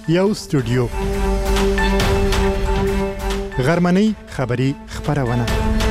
یو سټوډیو غرمنۍ خبری خبرونه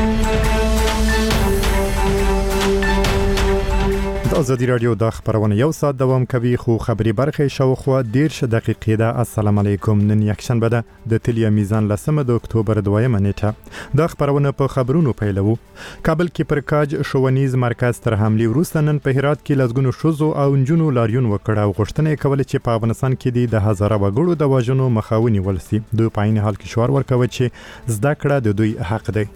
د ازادي رادیو د خبرونه یو ساعت دوام کوي خو خبري برخه شاوخوا 10 دقیقې ده. السلام علیکم. نن یکشنبه ده د تلیا میزان لسمه د اکتوبر 2 نیټه. د خبرونه په خبرونو پیلو. کابل کې پر کاج شوونیز مرکز تر حمله وروسته نن په هرات کې لزګونو شوزو او انجونو لاریون وکړ او غوښتنه کوله چې په افغانستان کې د هزاره وګړو د واجنو مخاوني ولسی. دوی په عین حال کې شوار ورکوي چې زده کړه د دوی حق دی.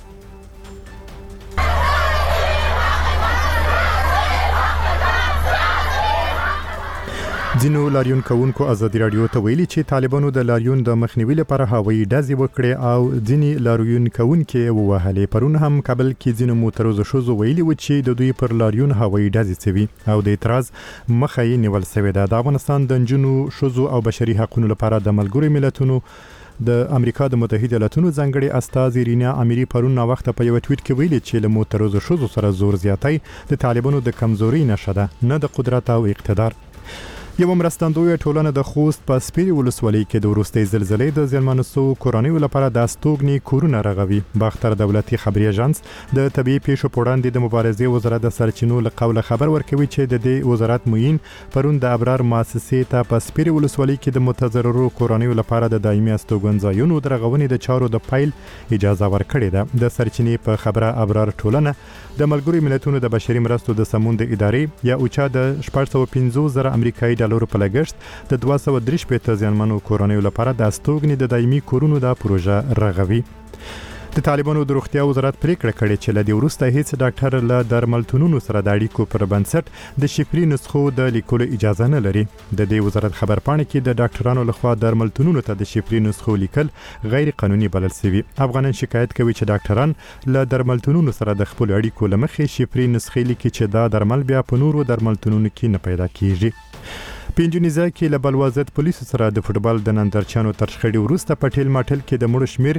ځینو لاریون کوونکو ازادي رادیو ته ویلي چې طالبانو د لاریون د مخنیوي لپاره هوایي ډزې وکړې او ځینی لاریون کوونکي ووهلې. پرون هم کابل کې ځینو موټروزو شوزو ویلي و چې د دوی پر لاریون هوایي ډزې سوي او د اعتراض مخه یې نیول شوې ده. د افغانستان د انجونو شوزو او بشري حقوقو لپاره د ملګرو ملتونو د امریکا د متحده ایالاتونو ځانګړي استاذ رینا اميري پرون نو وخت په یو ټویټ کې ویلي چې له موټروزو شوزو سره زور زیاتی د طالبانو د کمزوري نشه ده، نه د قدرت او اقتدار. یو مرستندوی ټولنه د خوست په سپیری ولسوالۍ کې د وروستۍ زلزلې د زیانمنو سو کورنیو لپاره د استوګنی کورونه رغوي. باختر دولتي خبري اژانس د طبي پیښو په وړاندې د مبارزې وزارت د سرچینو له قوله خبر ورکوي چې د دې وزارت موین پرون د ابرار مؤسسې ته په سپیری ولسوالۍ کې د متضررو کورنیو لپاره د دایمي استوګن ځایونو د رغونې د چارو د فایل اجازه ورکړې ده. د سرچینې په خبره ابرار ټولنه د ملګرو ملتونو د بشري مرستو د سمون د ادارې یا اوچا د 450,000 امریکایي ډالر په لګښت د 230 ځانمنو کورنیو لپاره د استوګنې د دایمي کورونو د پروژه رغوي. د طالبانو د روغتیا وزارت پریکړه کړې چې له دې وروسته هیڅ ډاکټر له درملتونونو سره د اړیکو پر بنسټ د شفري نسخو د لیکلو اجازه نه لري. د دې وزارت خبرپاڼه کې د ډاکټرانو لخوا درملتونونو ته د شفري نسخو لیکل غیر قانوني بلل شوی. افغانان شکایت کوي چې ډاکټران له درملتونونو سره د خپل اړیکو لمخې شفري نسخې لیکي چې دا درمل بیا په نورو درملتونونو کې نه پیدا کیږي. په انډونیزیا کې له بلوازت پولیسو سره د فوټبال د نندارچیانو تر شخړې وروسته په ټیل ماټل کې د مړو شمیر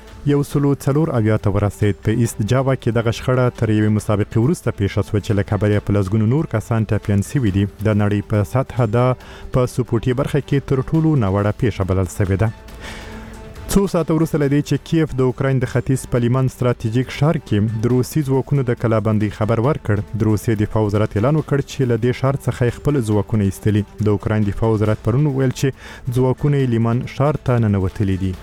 104 ورسید. په ایست جاوا کې د شخړه تر یوې مسابقې وروسته پیښه شوه چې له کبریا پلسګونو نور کسان ټاپیان شوي دي. د نړۍ په سطحه د په سپورټي برخه کې تر ټولو ناوړه پیښه بلل شوې ده. څو ساعته وروسته لدی چې کیف د اوکراین د ختیځ په لیمان ستراتیژیک ښار کې د روسي ځواکونو د کلابندۍ خبر ورکړ. د روسي دفاع وزارت اعلان وکړ چې له دې ښار څخه خپل ځواکونه ایستلي. د اوکراین دفاع وزارت پرون ویل چې ځواکونه لیمان ښار ته ننوتلي دي.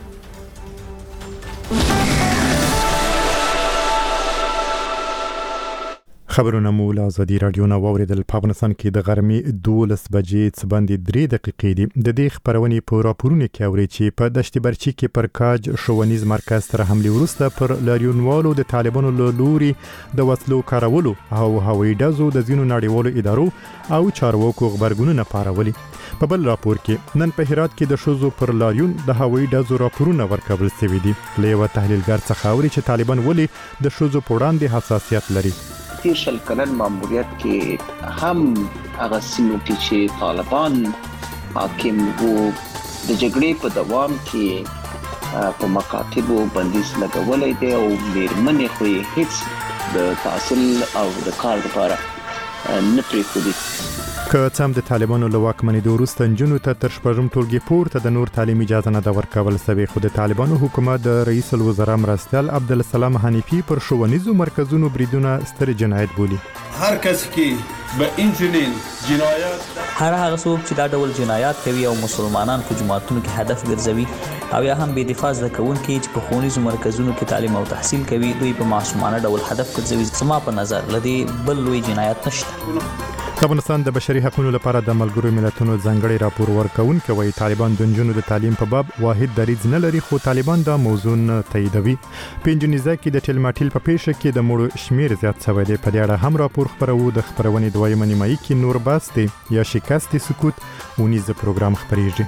خبرونه مو له ازادي رادیو نه واوریدل. په افغانستان کې د غرمې 12 بجې څه باندې 3 دقیقې دي. د دې خبرونې په راپورونه کې اوري چې په دشت برچی کې پر کاج شوونیز مرکز تر حمله وروسته پر لاریونوالو د طالبانو له لوري د وسلو کارولو او هوایي ډزو د ځینو نړیوالو ادارو او چارواکو خبرګونونه پارولي. په بل راپور کې نن په هرات کې د شوزو پر لاریون د هوایي ډزو راپورونه ورکول شوي دي. له یو تحلیلګر څخه اوري چې طالبان ولې د شوزو په وړاندې حساسیت لري. تیرشل کلن ماموریت کې هم هغه سیمو کې چې طالبان حاکم وو د جګړې په دوام کې په مکاتبو بندیز لګولای دی او میرمنې خو هیڅ د تحصیل او د کار لپاره نه پریښودي. که څم د طالبانو له واکمنۍ وروسته نجونو ته تر شپږم ټولګي پورته د نور تعلیم اجازه نه ده ورکول شوې. خو د طالبانو حکومت د رئیس الوزرا مرستیال عبدالسلام حنیفي پر ښوونیزو مرکزونو بریدونه ستر جنایت بولي. هر کس کې به انجنین جنایت هر هغه څوک چې دا ډول جنایات کوي او مسلمانان په جماعتونو کې هدف ګرځوي او یا هم بې دفاع زده کوونکي چې په ښوونیزو مرکزونو کې تعلیم او تحصیل کوي دوی په معصومانه ډول هدف ګرځوي. زما په نظر لدی بل لوی جنایت نشته. د افغانستان د بشري حقوقو لپاره د ملګرو ملتونو ځانګړي راپور ورکوونکی وایي طالبان د نجونو د تعلیم په باب واحد دریځ نه لري خو طالبان دا موضوع تاییدوي. په انډونیزیا کې د ټیلماټیل په پیښه کې د مړو شمیر زیات شوی دی. په دې اړه هم راپور خبرو. د خبرونې دویمه نیمایي کې نور بحث دی یا شکست سکوت ونیز پروګرام خبريږي.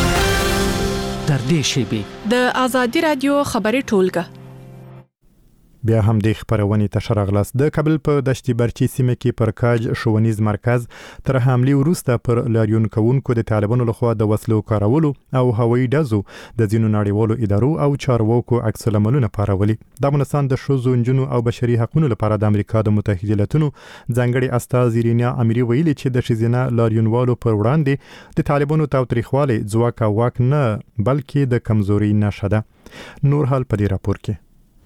در دې شیبې د ازادي رادیو خبري ټولګه بیا هم د خبرونې ته شرغلاس د کابل په دشتي برچی سیمه کې پر کاج ښوونیز مرکز تر حمله وروسته پر لاریون کوونکو د طالبانو لخوا د وسلو کارولو او هوایي ډزو د ځینو نړیوالو ادارو او چارواکو عکس العملونه پارولي. د افغانستان د ښځو نجونو او بشري حقوقو لپاره د امریکا د متحده ایالاتونو ځانګړي استازي رینا اميري ویلي چې د ښځینه لاریونوالو پر وړاندې د طالبانو تاوتریخوالی ځواک او واک نه بلکې د کمزوري نښه ده. نور حال په دې راپور کې.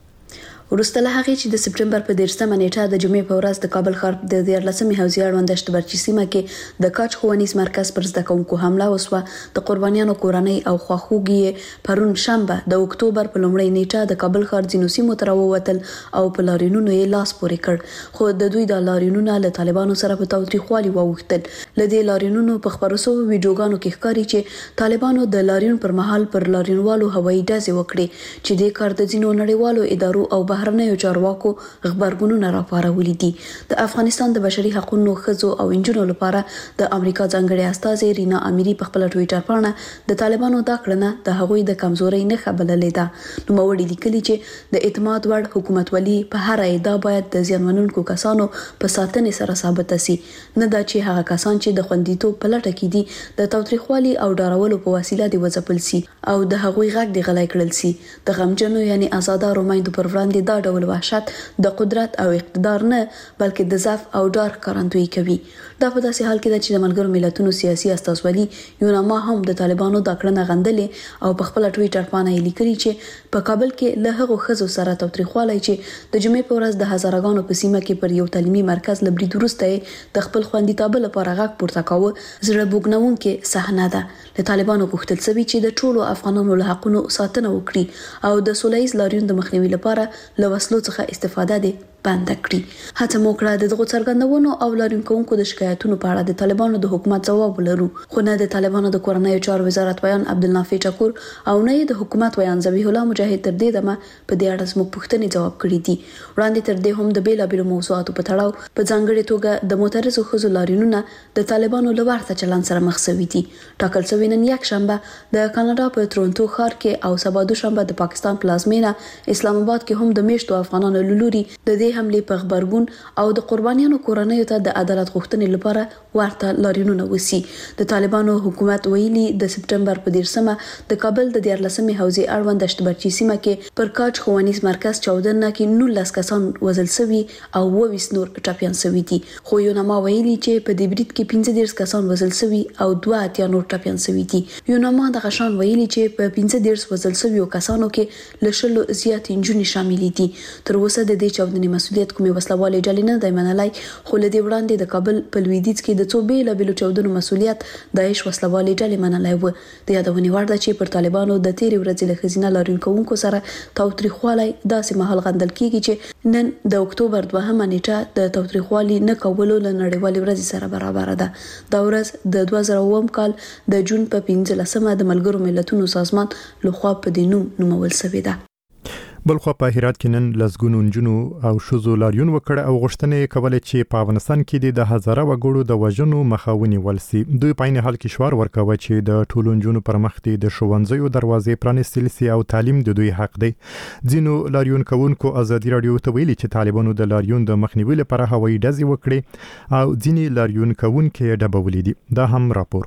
ورسته له هغې چې د سپټمبر په 13مه نیټه د جمعې په ورځ د کابل ښار د 14مې حوزې اړوند دشت برچی سیمه کې د کاج ښوونیز مرکز پر زده کوونکو حمله وسوه. د قربانیانو کورنۍ او خواخوږي پرون شنبه د اکتوبر په لومړۍ نیټه د کابل ښار ځینو سیمو ته راووتل او په لاریونونو یې لاس پورې کړ، خو د دوی د لاریونونو له طالبانو سره په تاوتریخوالي واوښتل. له دې لاریونونو په خبرو شوو ویډیوګانو کې ښکاري چې طالبانو د لاریون پر مهال پر لاریونوالو هوایي ډزې وکړې چې د کار د ځینو نړیوالو ادارو او بهرنیو چارواکو خبرګونونه راپارولي دي. د افغانستان د بشري حقوقو ښځو او انجونو لپاره د امریکا ځانګړي استازي رینا اميري په خپل ټوئیټر باندې د طالبانو دا کړنه د هغوی د کمزورۍ نښه بللې ده. نو موړي لیکلي چې د اعتماد وړ حکومتولي په هر ادعا باید د ځانونونکو کسانو په ساتنې سره ثابت شي، نه دا چې هغه کسان چې د خوندیتوب په لټه کې دي د تاوتریخوالي او ډارولو په وسیله دی وځپل شي او د هغوی غږ دی غلای کړل شي. د غمجنو یعنی آزادارو میندو پر وړاندې دا ډول وحشت د قدرت او اقتدار نه بلکې د ضعف او ډار ښکارندویي کوي. دا په داسې حال کې ده چې د ملګرو ملتونو سیاسي استازولي یوناما هم د طالبانو د کړنې غندلې او په خپل ټوئیټر باندې لیکلي چې په کابل کې له هغو ښځو سره تاوتریخوالی چې د جمعې په ورځ د هزارګانو په سیمه کې پر یو تعلیمي مرکز له برید وروسته د خپل خوندیتوب لپاره غږ پورته کاوه زړه بوږنونکې صحنه ده. د طالبانو غوښتل شوی چې د ټولو افغانانو له حقوقو ساتنه وکړي او د سولهییز لاریون د مخنیوي لپاره له وسلو څخه استفاده دي بند کړي. هڅه مو کړه د دغو څرګندونو او لاریون کوونکو د شکایتونو په اړه د طالبانو د حکومت ځواب ولرو، خو نه د طالبانو د کورنیو چارو وزارت ویان عبدالنافع ټکور او نه د حکومت ویان ذبیح الله مجاهد تر دې دمه په دې اړه زموږ پوښتنې ځواب کړي دي. وړاندې تر دې هم د بیلابیلو موضوعاتو په تړاو په ځانګړې توګه د معترضو ښځو لاریونونه د طالبانو له ورته چلند سره مخ شوي دي. ټاکل شوی نن یک شنبه د کاناډا په تورنټو ښار کې او سبا دوشنبه د پاکستان پلازمینه اسلام آباد کې هم د میشتو افغانانو لوري د دې حمله په خبرګون او د قربانیانو کورنیو ته د عدالت غوښتنې لپاره ورته لاریونونه وسی. د طالبانو حکومت ویلي د سپټمبر په 13مه د کابل د 14مې حوزې اړوند دشت برچی سیمه کې پر کاج ښوونیز مرکز 14 کې 19 کسان وژل شوي او 20 نور ټپيان شوي دي، خو یوناما ویلي چې په دې برید کې 15 کسان وژل شوي او 2 نور ټپيان شوي دي. یوناما د غشان ویلي چې په 15 وژل شوي کسانو کې له شلو زیات انجونې شامل دي. تر اوسه د دې چاودنې مسؤلیت کومې وسلوالې ډلې نه دی منلای، خو له دې وړاندې د کابل په لویدیځ کې د څو بیلابیلو چاودنو مسؤلیت داعش وسلوالې ډلې منلای و. د یادونې وړ ده چې پر طالبانو د تیرې ورځې له ښځینه لاریون کوونکو سره تاوتریخوالی داسې مهال غندل کیږي چې نن د اکتوبر 2مه نیټه د تاوتریخوالي نه کولو له نړیوالې ورځې سره برابر ده. دا ورځ د 2009 کال د جون په 15مه د ملګرو ملتونو سازمان لخوا په دې نوم نومول شوې ده. بلخوا په هرات کې نن لسګونو نجونو او ښځو لاریون وکړ او غوښتنې کولې چې په افغانستان کې د هزاره وګړو د وژنو مخه ونیول شي. دوی په عین حال کې شعار ورکوي چې د ټولو نجونو پر مخ د ښوونځیو دروازې پرانیستل شي او تعلیم د دوی حق دی. ځینو لاریون کوونکو ازادي رادیو ته ویلي چې طالبانو د لاریون د مخنیوي لپاره هوایي ډزې وکړي او ځینې لاریون کوونکي ډبولي دي. دا هم راپور.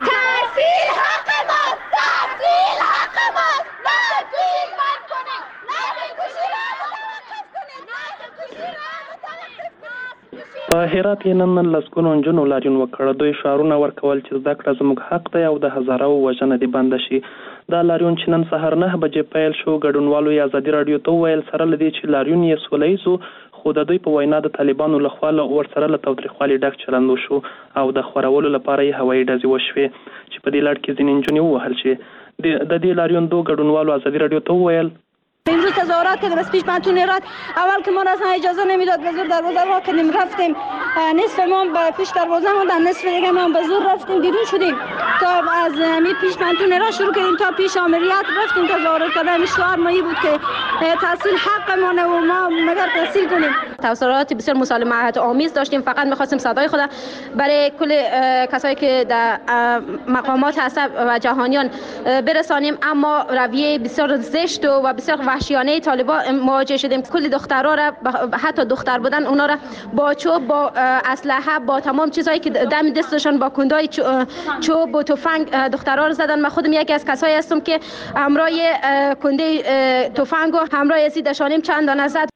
په هرات کې نن لسګونو نجونو لاریون وکړ. دوی شعارونه ورکول چې زده کړه زموږ حق دی او د هزاره وژنه دې بند شي. دا لاریون چې نن سهار 9 بجې پیل شو، ګډونوالو یې ازادي رادیو ته وویل سره لدی چې لاریون یې سولهییز خو د دوی په وینا د طالبانو لخوا ورسره له تاوتریخوالي ډک چلند وشو او د خورولو لپاره یې هوایي ډزې وشوې چې په دې لړ کې ځینې نجونې ووهل شي. د دې لاریون دوه ګډونوالو ازادي رادیو ته وویل امروز تظاهرات کردیم از پیش پنتون هرات. اول که ما را اصلا اجازه نمیداد به زور دروازه وا کردیم، رفتیم نصف ما به پیش دروازه موندن، نصف دیگه ما به زور رفتیم بیرون شدیم تا از می پیش پنتون هرات شروع کردیم تا پیش امریت رفتیم تظاهرات کردیم. شعار ما بود که تحصیل حق ما و ما مگر تحصیل کنیم. تظاهرات بسیار مسالمت آمیز داشتیم. فقط می‌خواستیم صدای خود برای کل کسایی که در مقامات هستند و جهانیان برسانیم، اما رویه بسیار زشت و بسیار وحشیانه طالبان مواجه شدیم. کل دخترها را حتی دختر بودن اونا را با چوب، با اسلحه، با تمام چیزایی که دم دستشون با کندای چوب و تفنگ دخترها رو زدن. من خودم یکی از کسایی هستم که همراه کنده تفنگ و همراه یزید شانیم چند دانه زد.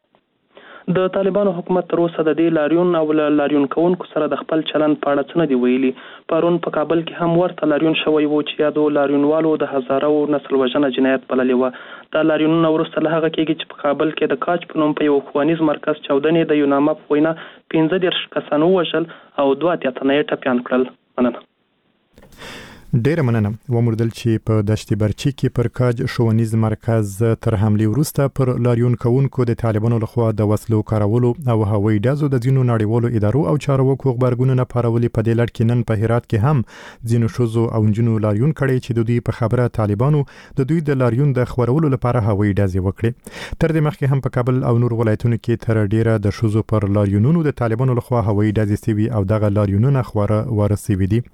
د طالبانو حکومت تر اوسه د دې لاریون او لاریون کوونکو سره د خپل چلند په اړه څه نه دی ویلي. پرون په کابل کې هم ورته لاریون شوی و چې یادو لاریونوالو د هزارو نسل وژنه جنایت بللې وه. دا لاریونونه وروسته له هغه کېږي چې په کابل کې د کاج په نوم په یو ښوونیز مرکز چاودنې د یونامه په وینا 15 کسان ووژل او 2 تنه یې ټپیان کړل. مننه. ډیره مننه. ومردل چې په دشت برچی کې پر کاج ښوونیز مرکز تر حمله وروسته پر لاریون کوونکو د طالبانو لخوا د وسلو کارولو او هوایي ډزو د ځینو نړیوالو ادارو او چارواکو خبرګونونه پارولي. په دې لړ کې نن په هرات کې هم ځینو ښځو او نجونو لاریون کړی چې د دوی په خبره طالبانو د دوی د لاریون د خبرولو لپاره هوایي ډزې وکړي. تر دې مخکې هم په کابل او نور ولایتونو کې تر ډیره د ښځو پر لاریونونو د طالبانو لخوا هوایي ډزې سوي او دغه لاریونونه خواره ورسېوي دي.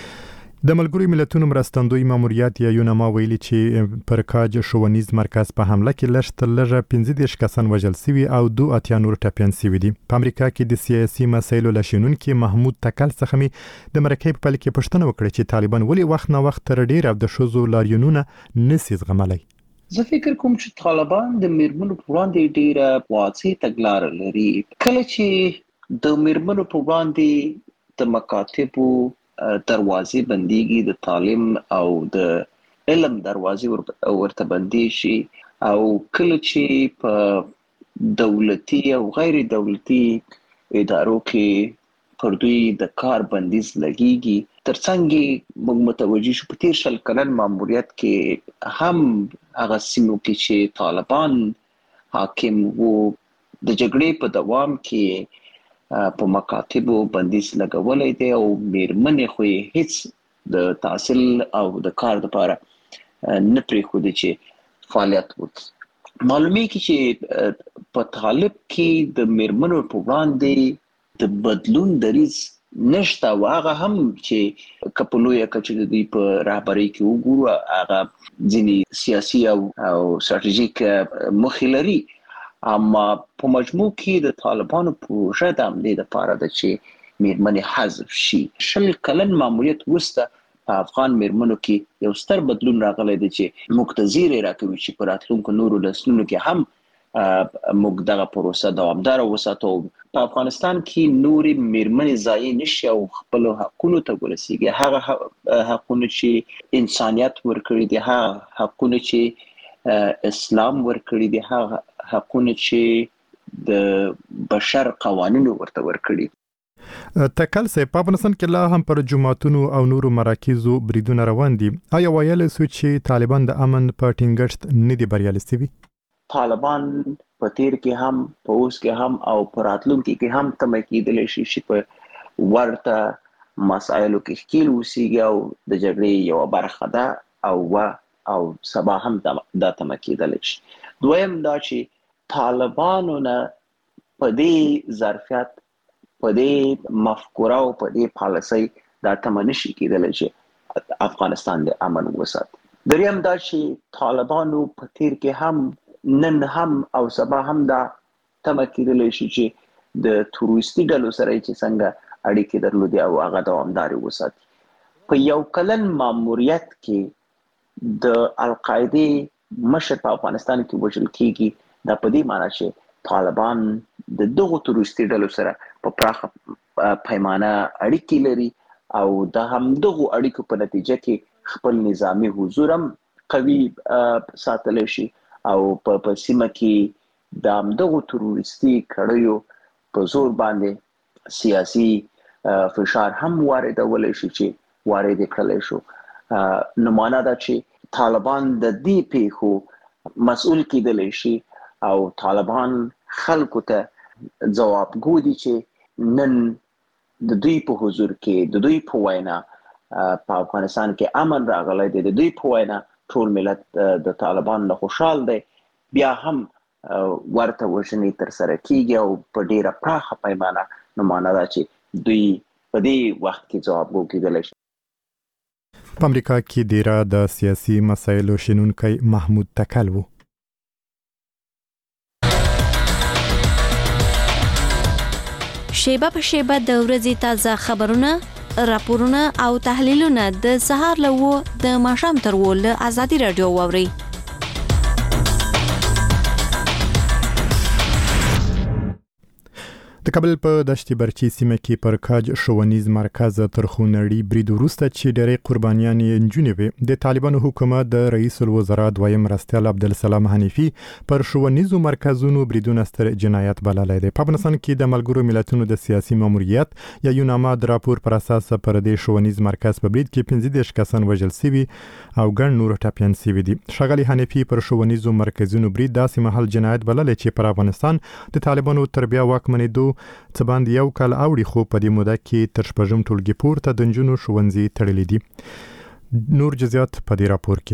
د ملګرو ملتونو مرستندوی ماموریت یا یوناما ویلي چې پر کاج ښوونیز مرکز په حمله کې لږ تر لږه 15 کسان وژل شوي او 2 نور ټپیان شوي دي. په امریکا کې د سیاسي مسایلو لشنونکي محمود تکل څخه می د مرکې په پل کې پوښتنه وکړه چې طالبان ولې وخت نه وخت تر ډیر د ښځو لاریونونه نسي زغملای. زه فکر کوم چې طالبان د میرمنو په وړاندې ډیره واضح تګلاره لري. کله چې د میرمنو په وړاندې د مکاتبو دروازې بنديږي، د تعلیم او د علم دروازې ورته بندي شي، او کله چې په دولتي او غیر دولتي ادارو کې پر دوی د کار بندیز لګيږي، ترڅنګ موږ متوجه شو په 13 کلن ماموریت کې هم هغه سیمو کې چې طالبان حاکم وو د جګړې په دوام کې په مکاتبو بندیز لګولای دی او میرمنې خو هیڅ د تحصیل او د کار لپاره نه پرېښودي چې فعالیت وکړي. معلومه کی چې په طالب کې د میرمنو په وړاندې د بدلون دریځ نشته، او هغه هم چې کپلویا کچې دوی په رهبرۍ کې وګورو هغه ځینې سیاسي او ستراتیژیک موخې لري. اما په مجموع کې د طالبانو پروژه د عملي لپاره ده چې میرمنې حذف شي. 20 کلن ماموریت وروسته په افغان میرمنو کې یو ستر بدلون راغلی دی چې موږ ته زیری راکوي چې په راتلونکو نورو نسلونو کې هم موږ دغه پروسه دوامداره وساتو. په افغانستان کې نورې میرمنې ضایع نشي او خپل حقونو ته ورسیږي. هغه حقونه چې انسانیت ورکړي دي، هغه حقونه چې اسلام ورکړي دي، هغه حقونه چې د بشر قوانینو ورته ورکړي. تکل سه په افغانستان کې لا هم پر جماعتونو او نورو مراکزو بریدونه روان دي. آیا ویل سو چې طالبان د امن په ټینګښت نه دي بریالي شوي؟ طالبان په تیر کې هم، په اوس کې هم او په راتلونکي کې هم تمه کېدلی شي چې په ورته مسایلو کې ښکیل اوسیږي او د جګړې یو برخه ده او سبا هم دا تمه کېدلی شي. دویم دا چې طالبانو نه په دې ظرفیت، په دې مفکوره او په دې پالیسۍ دا تمه نشي کېدلی چې افغانستان د امن وساتي. دریم دا چې طالبانو په تیر کې هم، نن هم او سبا هم دا تمه کېدلی شي چې د تروریستي ډلو سره چې څنګه اړیکې درلودي او هغه دوامداري وساتي. په یو کلن ماموریت کې د القاعده مشر په افغانستان کې وژل کېږي. دا په دې معنی چې طالبان د دغو تروریستي ډلو سره په پراخه پیمانه اړیکې لري او د همدغو اړیکو په نتیجه کې خپل نظامی حضور هم قوي ساتلی شي او په سیمه کې د همدغو تروریستي کړیو په زور باندې سیاسي فشار هم واردولی شي چې وارد کړلی شو. نو معنا دا چې طالبان د دې پیښو مسؤل کېدلی شي او طالبان خلکو ته ځوابګو دي چې نن د دوی په حضور کې، د دوی په وینا په افغانستان کې امن راغلی دی، د دوی په وینا ټول ملت د طالبان نه خوشحال دی. بیا هم ورته وژنې ترسره کیږي او په ډیره پراخه پیمانه نو معنا ده چې دوی په دې وخت کې ځواب وکیدلی شي. په امریکا کې ډیره د سیاسي مسایلو شنونکی محمود تکل و. شیبه په شیبه د ورځې تازه خبرونه، راپورونه او تحلیلونه د سهار له 9 د ماښام تر 10 له ازادي رادیو واوري. د کابل په دشت برچی سیمه کې پر کاج ښوونیز مرکز تر خونړي برید وروسته چې ډېرې قربانیان یې نجونې وې، د طالبانو حکومت د رئیس الوزرا دویم مرستیال عبدالسلام حنیفي پر ښوونیزو مرکزونو بریدونه ستر جنایت بللی دی. په افغانستان کې د ملګرو ملتونو د سیاسي ماموریت یا یوناما د راپور پر اساس پر دې ښوونیز مرکز په برید کې 15 کسان وژل شوي او ګڼ نور ټپیان شوي دي. ښاغلي حنیفي پر ښوونیزو مرکزونو برید داسې مهال جنایت بللی چې پر افغانستان د طالبانو تر بیا واکمنېدو څه باندې یو کال اوړي، خو په دې موده کې تر شپږم ټولګي پورته د نجونو ښوونځي تړلي دي. نور جزئیات په دې راپور کې.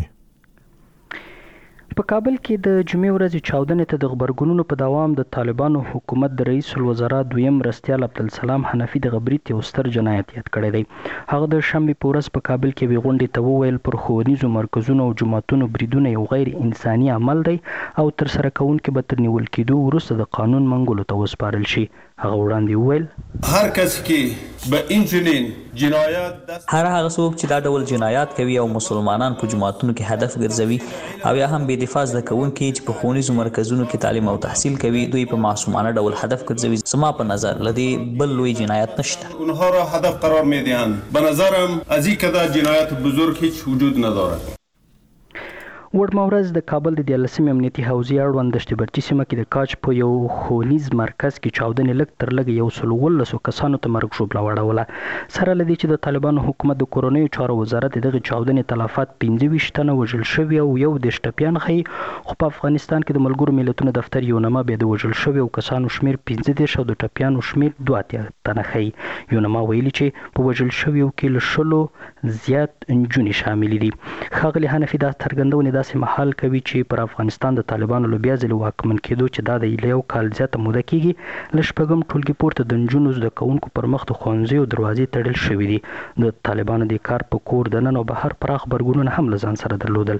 په کابل کې د جمعې ورځې چاودنې ته د غبرګونونو په دوام د طالبانو حکومت د رئیس الوزرا دویم مرستیال عبدالسلام حنیفي د غبرید یو ستر جنایت یاد کړی دی. هغه د شنبې په ورځ په کابل کې وی غونډې ته وویل پر ښوونیزو مرکزونو او جوماتونو بریدونه یو غیر انساني عمل دی او تر سره کوونکي به تر نیول کېدو وروسته د قانون منګولو ته وسپارل شي. هغه وړاندې وویل هر کس کې به انسولین جنایت هر هغه څوک چې دا ډول جنایات کوي او مسلمانان په جماعتونو کې هدف ګرځوي او یا هم بې دفاع زده کوونکي چې په ښوونیزو مرکزونو کې تعلیم او تحصیل کوي دوی په معصومانه ډول هدف ګرځوي. زما په نظر لدی بل لوی جنایت نشته. اونها را هدف قرار میدهند. به نظرم از این که جنایت بزرگ هیچ وجود ندارد. وړمه ورځ د کابل د 14 امنیتي حوزې اړوند دشت برچی سیمه کې د کاج په یو ښوونیز مرکز کې چاودنې لږ تر لږه 113 کسانو ته مرګ ژوبله واړوله. سره له دې چې د طالبانو حکومت د کورنیو چارو وزارت دغه چاودنې تلفات 25 تنه وژل شوي او 11 ټپیان ښیي، خو په افغانستان کې د ملګرو ملتونو دفتر یونما بیا د وژل شویو کسانو شمیر 15 او د ټپیانو شمیر 2 تنه ښیي. یونما ویلي چې په وژل شویو کې له 100 زیات نجونې شامل دي. ښاغلي حنفي دا څرګندونې داسې مهال کوي چې پر افغانستان د طالبانو له بیا ځلې واکمن کېدو چې دا د یو کال زیاته موده کېږي له شپږم ټولګي پورته د نجونو زده کوونکو پر مخ د ښوونځیو دروازې تړل شوي دي. د طالبانو د کار په کور دننه او بهر پراخ غبرګونونه هم له ځان سره درلودل.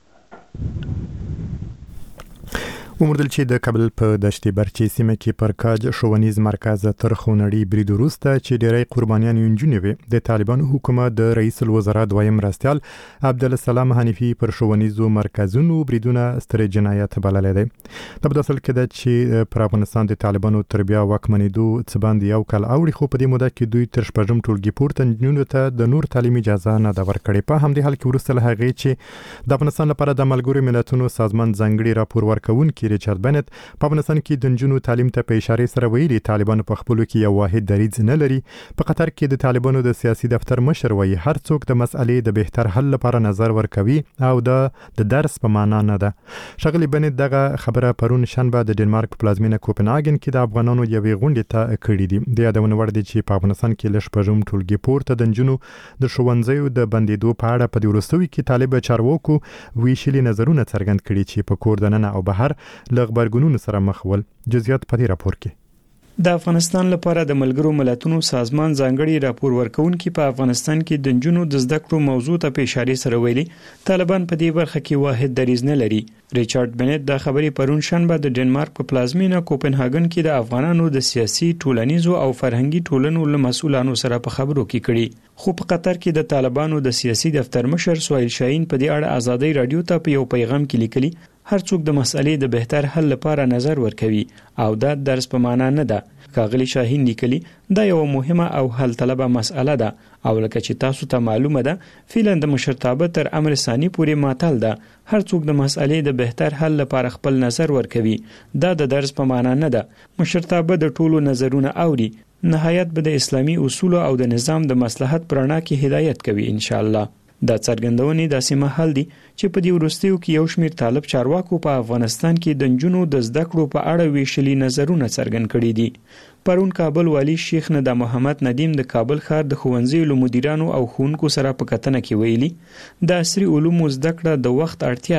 وموندل چې د کابل په دشت برچی سیمه کې پر کاج ښوونیز مرکز تر خونړي برید وروسته چې ډېرې قربانیان یې نجونې وې، د طالبانو حکومت د رئیس الوزرا دویم مرستیال عبدالسلام حنیفي پر ښوونیزو مرکزونو بریدونه ستر جنایت بللی دی. دا په اصل کې ده چې پر افغانستان د طالبانو تر بیا واکمنېدو څه باندې یو کال اوړي، خو په دې موده کې دوی تر شپږم ټولګي پورته نجونو ته د نور تعلیمي اجازه نه ده ورکړې. په همدې حال کې وروسته له هغې چې د افغانستان لپاره د ملګرو ملتونو سازمان ځانګړي راپور ورکوونکي ریچارډ بنت په افغانستان کې د نجونو تعلیم ته په اشاره سره ویلي طالبانو په خپلو کې یو واحد دریځ نه لري. په قطر کې د طالبانو د سیاسي دفتر مشر وایي هر څوک د مسئلې د بهتر حل لپاره نظر ورکوي او د درس په معنا نه ده. ښاغلي بنت دغه خبره پرون شنبه د ډنمارک په پلازمینه کوپنهاګن کې د افغانانو یوې غونډې ته کړې دي. د یادونه وړ دی چې په افغانستان کې له شپږم ټولګي پورته د نجونو د ښوونځیو د بندېدو په اړه په دې وروستیو کې طالب چارواکو ویشلي نظرونه څرګند کړي چې په کور دننه او بهر له غبرګونونو سره مخ ول. جزئیات په دې راپور کې. د افغانستان لپاره د ملګرو ملتونو سازمان ځانګړي راپور ورکوونکي په افغانستان کې د نجونو د زده کړو موضوع ته په اشاره سره ویلي طالبان په دې برخه کې واحد دریځ نه لري. ریچارډ بنت دا خبرې پرون شنبه د ډنمارک په پلازمینه کوپنهاګن کې د افغانانو د سیاسي، ټولنیزو او فرهنګي ټولنو له مسؤلانو سره په خبرو کې کړي. خو په قطر کې د طالبانو د سیاسي دفتر مشر سویل شاهین په دې اړه ازادي رادیو ته په یو پیغام کې لیکلي هر څوک د مسئلې د بهتر حل لپاره نظر ورکوي او دا درس په معنا نه ده. ښاغلي شاهین لیکلي دا یو مهمه او حل طلبه مسئله ده او لکه چې تاسو ته معلومه ده فعلا د مشرتابه تر امر ثاني پورې معطل ده. هر څوک د مسئلې د بهتر حل لپاره خپل نظر ورکوي. دا د درس په معنا نه ده. مشرتابه د ټولو نظرونه اوري. نهایت به د اسلامي اصول او د نظام د مصلحت پرانا کې هدایت کوي ان شاء الله. دا څرګندونې داسې مهال دي چې په دې وروستیو کې یو شمېر طالب چارواکو په افغانستان کې د نجونو د زده کړو په اړه ویشلي نظرونه څرګند کړي دي. پرون کابل والی شیخ ندا محمد ندیم د کابل ښار د ښوونځیو له مدیرانو او ښوونکو سره په کتنه کې ویلي د عصري علومو زده کړه د وخت اړتیا ده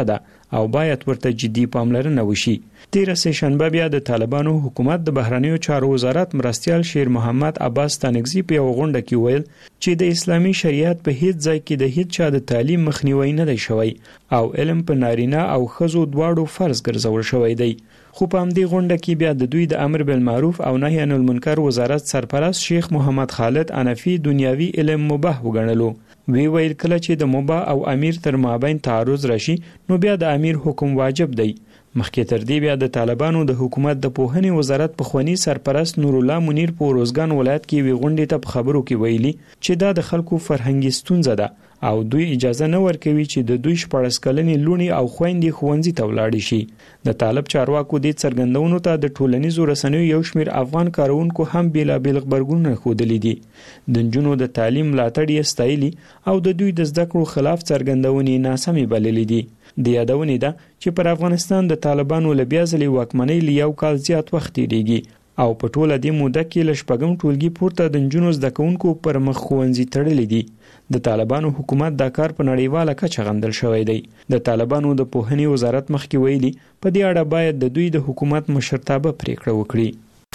او باید ورته جدي پاملرنه وشي. تیر سه شنبه بیا د طالبانو حکومت د بهرنیو چارو وزارت مرستیال شیر محمد عباس تانکزی په یو غونډه کې ویل چې د اسلامي شریعت په هیڅ ځای کې د هیڅ چا د تعلیم مخنیوي نه دی شوی او علم په نارینه او ښځو دواړو فرض ګرځول شوی دی. خو په همدې غونډه کې بیا د دوی د امر بالمعروف او نهی عن المنکر وزارت سرپرست شیخ محمد خالد انفی دنیاوی علم مباح وګڼلو. ویل کله چې د مباح او امیر تر مابین تعارض راشي نو بیا د امیر حکم واجب دی. مخکې تر دې بیا د طالبانو د حکومت د پوهنې وزارت پخوانی سرپرست نور الله منیر په روزګان ولایت کې وی غونډې ته په خبرو کې ویلي چې دا د خلکو فرهنګي ستونزه ده او دوی اجازه نه ورکوي چې د دوی 14 کلنې لونی او خويندې ښوونځي ته ولاړ شي. د طالب چارواکو د څرګندونو ته د ټولنیزو رسنیو یو شمېر افغان کارونکو هم بیلابیل خبرګونونه ښودلي دي. د نجونو د تعلیم ملاتړ یې ستایلي او د دوی د زده کړو خلاف څرګندونې ناسمې بللي دي. د یادونې ده چې پر افغانستان د طالبانو له بیا ځلې واکمنۍ له یو کال زیات وخت تېرېږي او په ټوله دې موده کې له شپږم ټولګي پورته د نجونو زده کوونکو پر مخ ښوونځي تړلي دي. د طالبانو حکومت دا کار په نړیواله کچه غندل شوی دی. د طالبانو د پوهنې وزارت مخکې ویلي په دې اړه باید د دوی د حکومت مشرتابه پریکړه وکړي.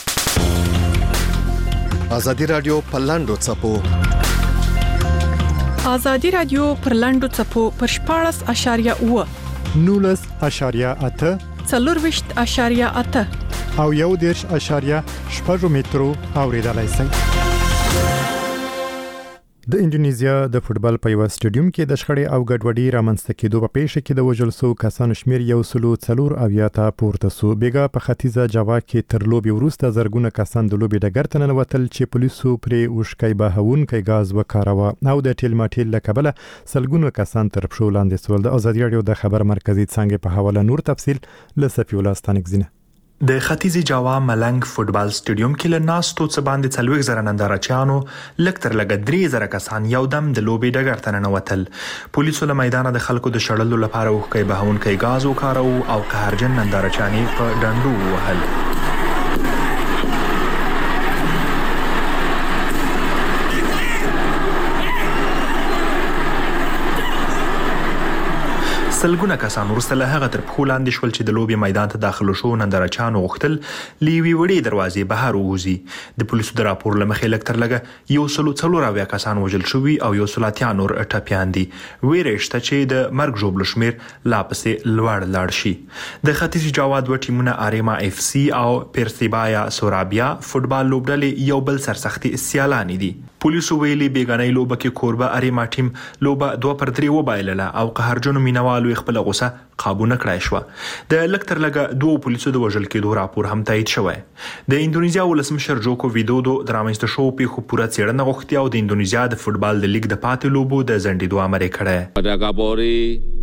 ازادي رادیو په لاندو څپو ازادي رادیو پر لاندو څپو پر 14.8 19.8 40.8 او 1.8 مترو اوریدلای شئ. د انډونیزیا د فوتبال په یو سټیډیوم کې د شخړې او ګډوډۍ رامنځته کېدو په پیښه کې د وژل شوو کسانو شمیر 104 ته پورته شو. بیګا په ختیځه جاوا کې تر لوبې وروسته زرګونه کسان د لوبې ډګر ته ننوتل چې پولیسو پرې وشکای بهونکی غاز وکاروه او د ټیل ماټیل له کبله سلګونه کسان تر پښو لاندې سول. د ازادي رادیو د خبر مرکزی څنګه په حواله نور تفصیل له صفی الله ستانکزینه. د ختیځي جاوا ملنګ فوتبال سټیډیوم کې له ناستو څه باندې 40,000 نندارچیانو لکتر لګ 3,000 کسان یو دم د لوبې ډګر ته ننوتل. پولیسو له میدان د خلکو د شړلو لپاره وکړي بهونکي غاز وکاروه او قهرجن نندارچیانې په ډنډو وهل. سلګونه کسان ورسته له هغه تر پخو لاندې شول چې د لوبي میدان ته داخل شو نندارچیانو غوښتل لیوي وړي دروازې بهر ووزي. د پولیسو د راپور لمخې لکتر لګه 144 کسان وژل شوي او 130 نور ټپيان دي. ویرشته چې د مرګ ژوبل شمیر لا پسې لوړ شي. د ختیځ جاوا دوه ټیمونه آریما اف سی او پرسیبایا سورابیا فوتبال لوبډلې یو بل سرسختي سیالان دي. پولیسو ویلي بیگانه لوبه کې کوربه اریما ټیم لوبه 2-3 وبایلله او قهرجنو مینوالو خپل غوسه قابو نه کړای شو. د لکتر لګه دوه پولیسو د وژل کېدو راپور هم تایید شوی. د اندونیزیا ولسمشر جوکو ویدودو د رامنځته شوو پیښو پوره څېړنه غوښتي او د اندونیزیا د فوتبال د لیګ د پاتې لوبو د ځنډېدو امر یې کړی.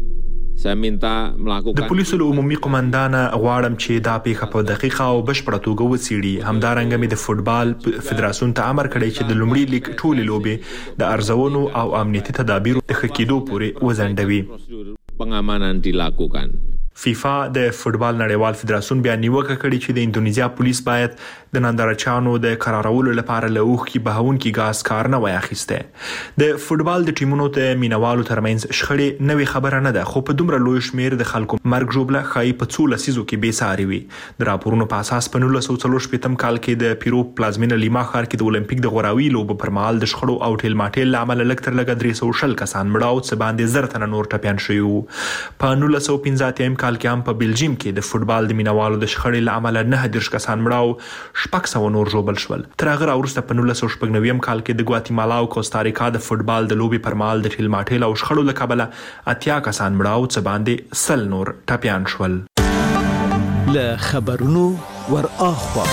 د پولیسو له عمومي قومندان غواړم چې دا پیښه په دقیقه او بشپړه توګه وڅېړي. همدارنګه مې د فوتبال فدراسیون ته امر کړی چې د لومړي لیګ ټولې لوبې د ارزونو او امنیتي تدابیرو د ښه کېدو پورې وځنډوي. Pengamanan dilakukan. فیفا د فوتبال نړیوال فدراسیون بیا نیوکه کړې چې د اندونیزیا پولیس باید د نندارچیانو د قرارولو لپاره له اوښکي بهونکي غاز کار نه وای اخیسته. د فوتبال د ټیمونو ته مینوالو ترمنځ شخړې نوې خبره نه ده، خو په دومره لوی شمیر د خلکو مرګ ژوبله ښایي په څو لسیزو کې بې ساري وي. د راپورونو په اساس په 1940 کال کې د پیرو پلازمینه لیما ښار کې د اولمپیک د غوراوي لوبو پر مهال د شخړو او ټیل ماټیل له امله لږ تر لږه 300 کسان مړه او څه باندې 1000 تنه نور ټپیان شوي وو. په 1915 کال کې هم په بلجیم کې د فوتبال د مینوالو د شخړې له امله 9 کسان مړه او 600 نور ژوبل شول. تر هغه وروسته په 1990 کال کې د ګواتیمالا او کوستاریکا د فوتبال د لوبي پر مهال د ټیل ماټیل او شخړو له کبله 80 کسان مړه او څه باندې 100 نور ټپیان شول. له خبرونو ور اخوا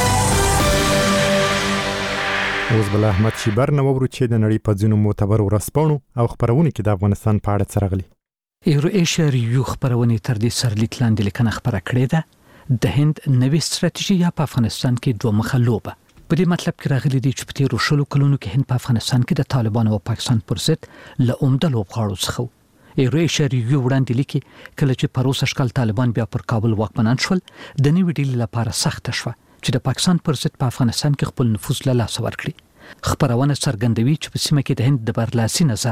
اوس بل احمد شیبر نو ورو چې د نړۍ په ځینو معتبر ورسپانو او خبرونه کې د افغانستان په اړه څرغلي. ایرو ایشیا ریویو خبرونه تر دې سرلیک لاندې لیکنه خبره کړې ده. د هند نوې ستراتیژي په افغانستان کې دوه مخه لوبه. په دې مطلب کې راغلي دي چې په تیرو شلو کلونو کې هند په افغانستان کې د طالبانو او پاکستان پر ضد له عمده لوبغاړو څخه. ایرو ایشیا ریویو وړاندې لیکي کله چې په روسي شکل طالبان بیا پر کابل واکمنان شول د نوې ډیل لپاره سخت شوه چې د پاکستان پر ضد په افغانستان کې خپل نفوذ له لاسه ورکړي. خبرونه څرګندوي چې په سیمه کې د هند د برلاسي نظر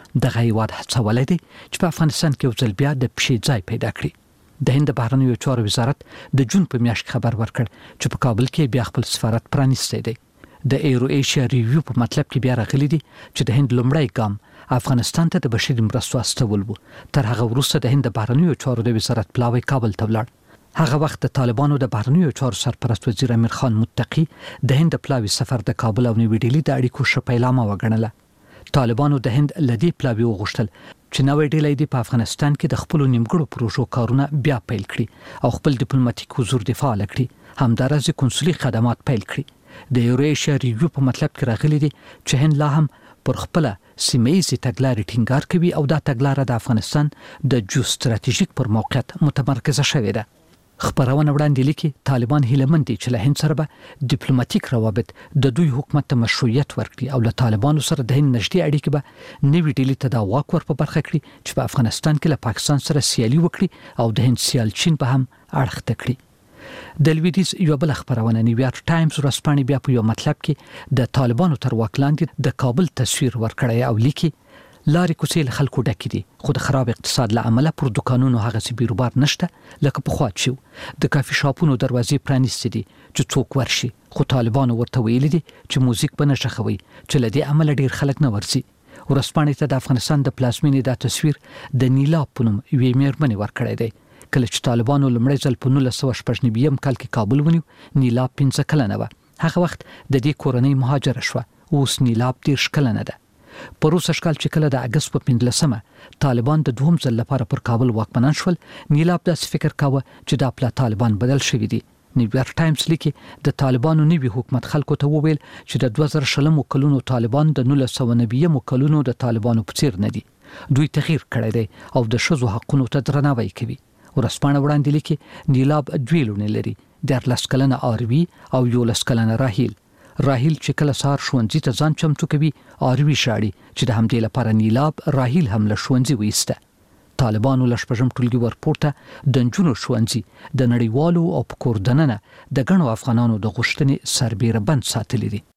دغه هیواد هڅولی دی چې په افغانستان کې یو ځل بیا د پښې ځای پیدا کړي. د هند بهرنیو چارو وزارت د جون په میاشت خبر ورکړ چې په کابل کې بیا خپل سفارت پرانیستی دی. د ایرو ایشیا ریویو په مطلب کې بیا راغلی دی چې د هند لومړی ګام افغانستان ته د بشري مرستو استول وو. تر هغه وروسته د هند بهرنیو چارو د وزارت پلاوی کابل ته ولاړ. هغه وخت د طالبانو د بهرنیو چارو سرپرست وزیر امیر خان متقی د هند پلاوی سفر د کابل او نیو ډیلی د اړیکو ښه پیلامه وګڼله. طالبانو د هند لدی پلاوی وغوښتل چې نوې ډیلی د افغانستان کې د خپل نیمګړو پروژو کارونه بیا پیل کړي او خپل ډیپلوماټیک حضور دفاع وکړي، همدارس کنسولي خدمات پیل کړي. د یوریشیا ریویو په مطلب کې راغلي دي چې هند لا هم پر خپل سیمه‌یزې تګلارې ټینګار کوي او دا تګلاره د افغانستان د جو ستراتیژیک پر موقعیت متمرکزه شوې ده. خبرونه وړاندې لیکي طالبان هیله مند دي چې له هند سره به ډیپلوماټیک روابط د دوی حکومت ته مشروعیت ورکړي او له طالبانو سره د هند نږدې اړیکې به نوې ډیلی ته دا واک ور په برخه کړي چې په افغانستان کې له پاکستان سره سیالي وکړي او د هند سیال چین په هم اړخ کړي. د لویدیز یو بل خبرونه نیویارک ټایمز ورسپانې بیا په یو مطلب کې د طالبانو تر واک لاندې د کابل تصویر ورکړی او لیکي لارې کوڅې له خلکو ډکې دي خو د خراب اقتصاد له امله پر دوکانونو هغه بیروبار نشته لکه پخوا چې د کافي شاپونو دروازې پرانیستې دي چې څوک ورشي، خو طالبانو ورته ویلي دي چې موزیک به نه ښخوي چې له دې امله ډیر خلک نه ورځي. ورسپانې ته د افغانستان د پلازمینې دا تصویر د نیلاب په نوم یوې میرمنې ورکړی دی. کله چې طالبانو لومړی ځل په 1999 کال کې کابل ونیو نیلاب 15 کلنه وه. هغه وخت د دې کورنۍ مهاجره شوه، اوس نیلاب 30 کلنه ده. په روس اشکال چې کله د اگست په 15مه طالبان د دوهم ځل لپاره پر کابل واکمنان شول، نیلاب داسې فکر کاوه چې دا پلا طالبان بدل شوي دي. نیویارک ټایمز لیکي د طالبانو نوي حکومت خلکو ته وویل چې د 2000 کلونو طالبان د 1990 کلونو د طالبانو په څیر نه دي. دوی تغییر کړی دی او د ښځو حقونو ته درناوی کوي. ورسپانه وړاندې لیکي نیلاب دوی لونه لري، 14 کلنه آروي او 11 کلنه راهیل. راهیل چې کله سهار ښوونځي ته ځان چمتو کوي، آروي شاړي چې د همدې لپاره نیلاب راهیل هم له ښوونځي وایسته. طالبانو له شپږم ټولګي ورپورته د نجونو ښوونځي د نړیوالو او په کور دننه د ګڼو افغانانو د غوښتنې سربیره بند ساتلی دي.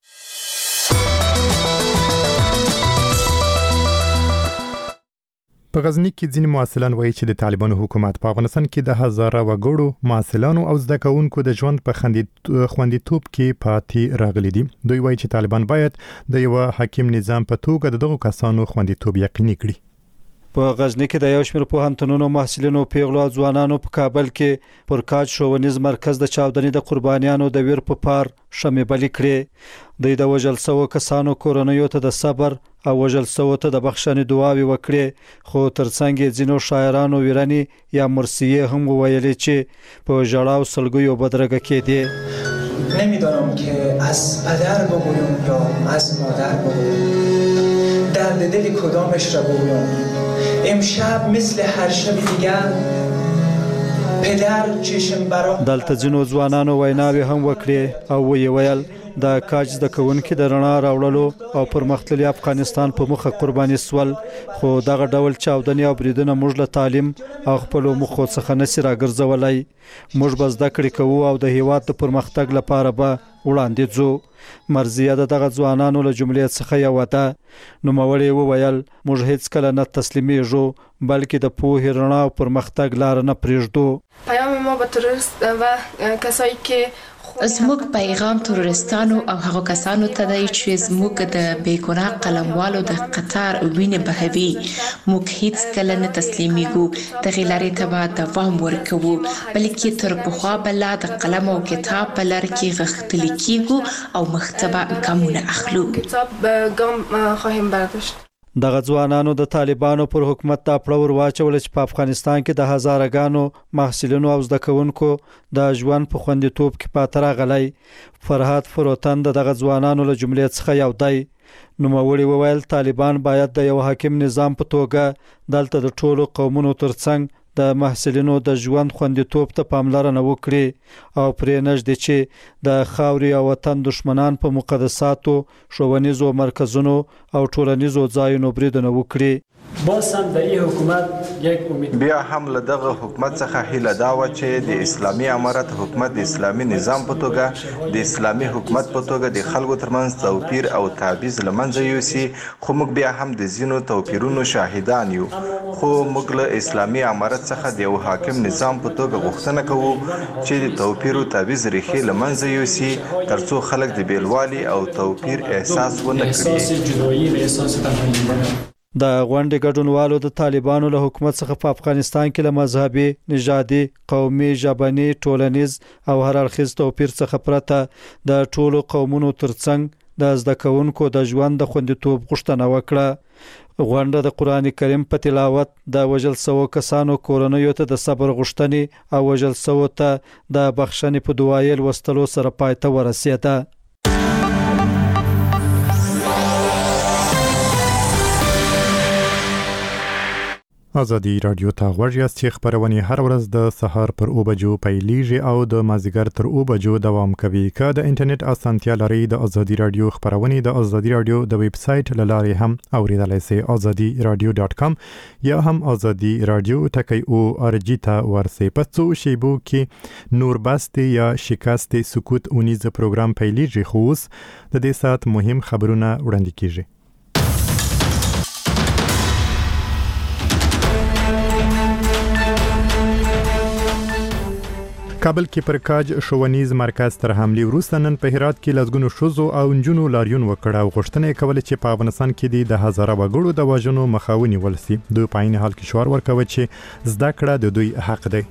په غزنی کې ځینې محصلان وایي چې د طالبانو حکومت په افغانستان کې د هزاره وګړو محصلانو او زده کوونکو د ژوند په خوندیتوب کې پاتې راغلي دي. دوی وایي چې طالبان باید د یو حاکم نظام په توګه دغه کسانو خوندیتوب یقیني کړي. په غزنی کې د یو شمېر پوهنتونونو محصلینو پیغلو او ځوانانو په کابل کې پر کاج ښوونیز مرکز د چاودنې د قربانیانو د ویر په پار شمې بلې کړې. د وژل شوو کسانو کورنیو ته د صبر او وژل شوو ته د بخښنې دعاوې وکړې، خو ترڅنګ یې ځینو شاعرانو ویرنې یا مرثیې هم وویلې چې په ژړا او سلګیو بدرګه کېدې. نمیدانم که از پدر بگویم یا از مادر بگویم، درد دل کدامش را بگویم. امشب مثل هر شب دیگر پدر چشم برا. دلته ځینو ځوانانو ویناوې هم وکړې او ویې ویل د کاج د کوونکو د رڼا راوړلو او پرمختللي افغانستان په مخه قرباني سول، خو دغه ډول چاودنې او بریدونه موږ له تعلیم او خپل موخو څخه نسی راګرځولای. موږ به زده کړې کوو او د هیواد د پرمختګ لپاره به وړاندې ځو. مرزیه دغه ځوانانو له جملې څخه یو ده. نوموړی وویل موږ هیڅ کله نه تسلیمیږو بلکې د پوهې رڼا او پرمختګ لار نه پرېږدو. پیام ما به تروریست و کسایی که زموږ پیغام تروریستانو او هغو کسانو ته دی چې زموږ د بیګناه قلموالو د قطار وینې بهوي. موږ هیڅ کله نه تسلیمیږو، دغې لارې ته به دوام ورکوو، بلکې تر پخوا به لا د قلم او کتاب په لار کې غښتلي کیږو او مخته به ګامونه اخلو. کتاب ګام خواهیم برداشت. دغه ځوانانو د طالبانو پر حکومت ته پړه ور واچول چې په افغانستان کې د هزارهګانو محصلینو او زده کوونکو د ژوند په خوندیتوب کې پاتې راغلی. فرهاد فروتن دغه ځوانانو له جملې څخه یو دی. نوموړي وویل طالبان باید د یو حاکم نظام په توګه دلته د ټولو قومونو ترڅنګ د محصلینو د ژوند خوندیتوب ته پاملرنه وکړي او پرې نږدې چې د خاورې او وطن دشمنان په مقدساتو، ښوونیزو مرکزونو او ټولنیزو ځایونو بریدونه وکړي. باز هم در این حکومت یک امید بیا هم له دغه حکومت څخه هیله دا و چې د اسلامي امارت حکومت د اسلامي نظام په توګه د اسلامي حکومت په توګه د خلکو ترمنځ توپیر او تابعیض له منځه یوسي خو موږ بیا هم د ځینو توپیرونو شاهدان یو خو موږ له اسلامي امارت څخه د یو حاکم نظام په توګه غوښتنه کوو چې د توپیر او تابعیض ریښې له منځه یوسي ترڅو خلک د بیلوالي او توپیر احساس ونه کړي. د غونډې ګډونوالو د طالبانو له حکومت څخه په افغانستان کې له مذهبي، نژادي، قومي، ژبني، ټولنیز او هر اړخیز توپیر څخه پرته د ټولو قومونو ترڅنګ د زده کوونکو د ژوند د خوندیتوب غوښتنه وکړه. غونډه د قرآن کریم په تلاوت د وژل شوو کسانو کورنیو ته د صبر غوښتنې او وژل شوو ته د بخښنې په دعایي لوستلو سره پای ته ورسېده. ازادي رادیو ته غوږ یاست چې خبرونه هر ورځ د سهار پر 9 بجو پیلیږي او د مازیګر تر 9 بجو دوام کوي. که د انټرنیټ اسانتیا لري د ازادي رادیو خبرونه د ازادي رادیو د ویب سټ لاري هم اوریدلای شئ azadiradio.com یا هم ازادي رادیو ټکی او ارجی ته ورسئ. پڅو شیبو کې نور بست یا شکست سکوت اونیز پروګرام پیلیږي خو د دې سات مهم خبرونه وړاندې کیږي. کابل کې پر کاج ښوونیز مرکز تر حمله وروسته نن په هرات کې لږونو شوزو او انجونو لاریون وکړ او غوښتنه کوله چې په افغانستان کې د هزاره وګړو د واجنو مخاوني ولسی. دوی په عین حال کې شعار ورکوي چې زده کړه د دوی حق دی.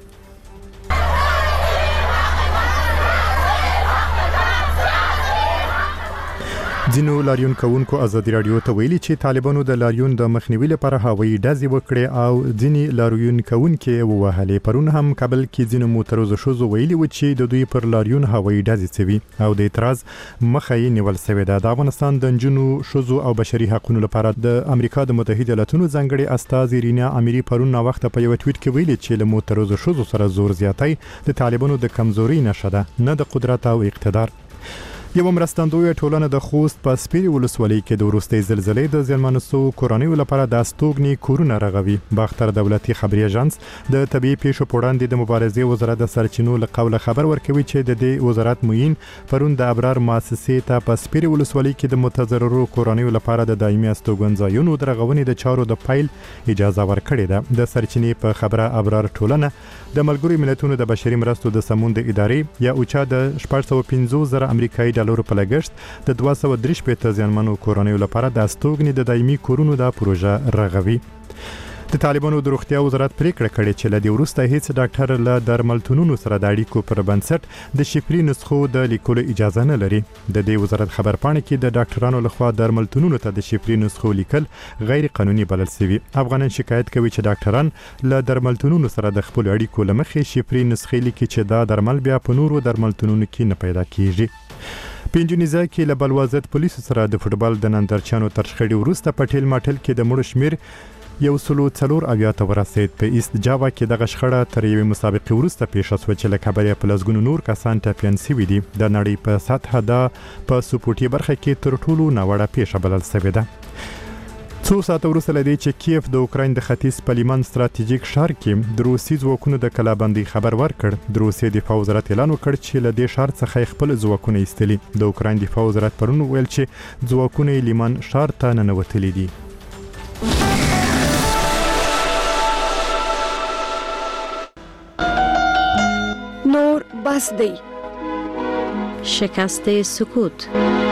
ځینو لاریون کوونکو ازادي رادیو ته ویلي چې طالبانو د لاریون د مخنیوي لپاره هوایي ډزې وکړې او ځینی لاریون کوونکو ووهلې. پرون هم کابل کې ځینو موټروز شوزو ویلي و چې د دوی پر لاریون هوایي ډزې سوي او د اعتراض مخه یې نیول شوې ده. د افغانستان د جنو شوزو او بشري حقوقو لپاره د امریکا د متحده ایالاتونو ځانګړي استاذ رینا اميري پرون نو وخت په یو ټویټ کې ویلي چې له موټروز شوزو سره زور زیاتی د طالبانو د کمزوري نشه ده نه د قدرت او اقتدار. یو مرستندوی ټولنه د خوست په سپیري ولسوالۍ کې د وروستۍ زلزلې د زیانمنو شوو کورنیو لپاره د استوګني کورونه رغوي. باختر دولتي خبري اژانس د طبي پیښو په وړاندې د مبارزې وزارت د سرچینو له قوله خبر ورکوي چې د دې وزارت موین پرون د ابرار مؤسسې ته په سپیري ولسوالۍ کې د متضررو کورنیو لپاره د دایمي استوګن ځایونو د رغونې د چارو د فایل اجازه ورکړې ده. د سرچینې په خبره ابرار ټولنه د ملګرو ملتونو د بشري مرستو د سمون د ادارې یا اوچا د 450,000 امریکایي ډالرو په لګښت د 230 ځانمنو کورنیو لپاره د استوګنې د دایمي کورونو د پروژه رغوي. د طالبانو د روغتیا وزارت پریکړه کړې چې له دې وروسته هیڅ ډاکټر له درملتونونو سره د اړیکو پر بنسټ د شفري نسخو د لیکلو اجازه نه لري. د دې وزارت خبرپاڼه کې د ډاکټرانو لخوا درملتونونو ته د شفري نسخو لیکل غیر قانوني بلل شوی. افغانان شکایت کوي چې ډاکټران له درملتونونو سره د خپل اړیکو لمخې شفري نسخې لیکي چې دا درمل بیا په نورو درملتونونو کې نه پیدا کیږي. په انډونیزیا کې له بلوازت پولیسو سره د فوتبال د نندارچیانو تر شخړې وروسته په ټیل ماټل کې د مړو شمیر 104 ته ورسید. په ایست جاوا کې دغه شخړه تر یوې مسابقې وروسته پیښه شوه چې له کبره په لسګونو نور کسان ټپیان شوي دي. د نړۍ په سطحه دا په سپورټي برخه کې تر ټولو ناوړه پیښه بلل شوې ده. څو ساعته وروسته لدی چې کیف د اوکراین د ختیځ په لیمان ستراتیژیک ښار کې د روسي ځواکونو د کلابندۍ خبر ورکړ. د روسي دفاع وزارت اعلان وکړ چې له دې ښار څخه خپل ځواکونه ایستلي. د اوکراین دفاع وزارت پرون ویل چې ځواکونه لیمان ښار ته ننوتلي دي. نور بس دی. شکست سکوت.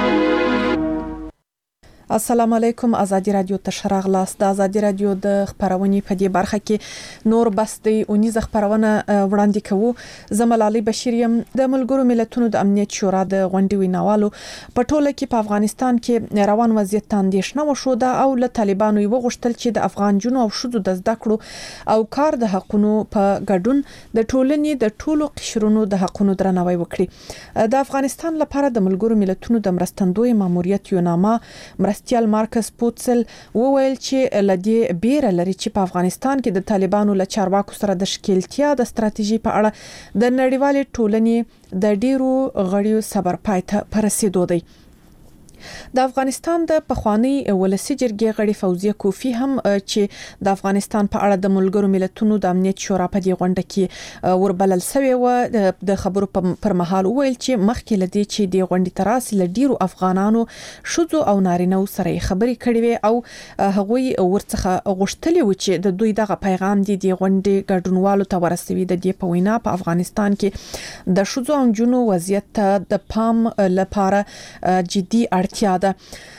السلام علیکم. ازادي رادیو ته شراغلاست. د ازادي رادیو د خبرونې په دې برخه کې نور بستی اونیزه خبرونه وړاندې کوو. زملالي بشیریم د ملګرو ملتونو د امنیت شورا د غونډې ویناوالو په ټوله کې په افغانستان کې روان وضعیت ته اندېښنه وشوده او له طالبانو یې وغوښتل چې د افغان جنو او شذو د زده کړو او کار د حقونو په ګډون د ټولنې د ټولو قشرونو د حقونو درناوی وکړي. د افغانستان لپاره د ملګرو ملتونو د مرستندوی ماموریت یونامه مرستیال مارکس پوتسل وویل چې لدی بیره لري چې په افغانستان کې د طالبانو له چارواکو سره د شکلتیا د ستراتیژي په اړه د نړیوال ټولنې د ډیرو غړیو صبر پای ته رسیدو دی. د افغانستان د پخوانی ولسی جرګې غړي فوزیه کوفی هم چې د افغانستان په اړه د ملګرو ملتونو د امنیت شورا په دې غونډه کې وربلل سوی و د خبرو پر مهال ویل چې مخکې لدی چې د غونډې تراس لډیرو افغانانو شذو او نارینه سره خبرې کړې وي او هغوی ورڅخه غوښتلی و چې د دوی دغه پیغام د غونډې ګډونوالو ته ورسوي. د دې په وینا په افغانستان کې د شذو او جنو وضعیت د پام لپاره جدي اړتیا ده.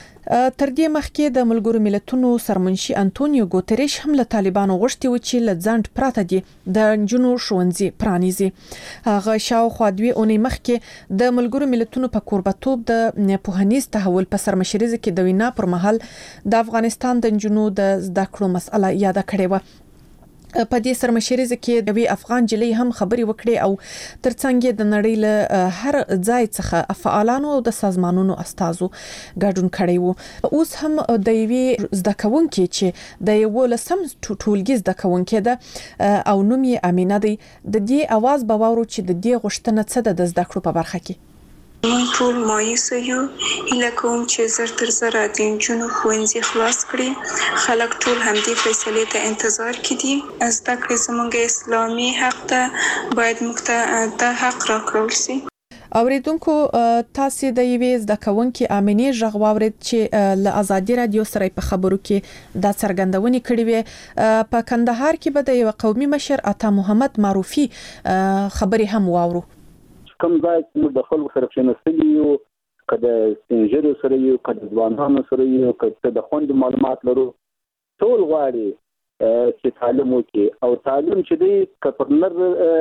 تر دې مخکې د ملګرو ملتونو سرمنشي انټونیو ګوتریش هم له طالبانو غوښتي و چې له ځنډ پراته دي د جنو ښوونځي پرانیزي. هغه شاوخوا 2 اونۍ مخکې د ملګرو ملتونو په کوربتوب د پوهنیز تحول په سرمشريزه کې د وینا پر مهال د افغانستان د جنو د زده کړو مسله یاد کړې و. په دې سرمشريزه کې د وی افغان جلې هم خبري وکړي او ترڅنګ د نړۍ له هر ځای څخه فعالانو او د سازمانونو استازو ګډون کړي وو. اوس هم د وی زده کوونکي چې د یو لسم ټولګي زده کوونکي ده او نوم یې امینه دی د دې आवाज باورو چې د دې غوښتنه څه ده د زده کړو په برخه کې. مونږ ټول مایوس یو هیله کوم چې زر تر زره د جنو ښوونځي خلاص کړي. خلک ټول همدې فیصلې ته انتظار کړي. زده کړې زموږ اسلامي حق ده، باید موږ ته د حق راکړل شي. اوریدونکو تاسو د یوې زده کوونکي امینه ژغ واورید چې له ازادي رادیو سره په خبرو کې د څرګندونې کړې وي. په کندهار کې به د یو قومي مشر عطا محمد معروفي خبري هم واورو. کوم ځای چې د خلکو سره کېناستلي یو کله سنجرو سره یو کله ځوانانو سره یو کله د خوند معلومات لرو ټول غواړي چې تعلیم وکړي او تعلیم چې دی کپرنر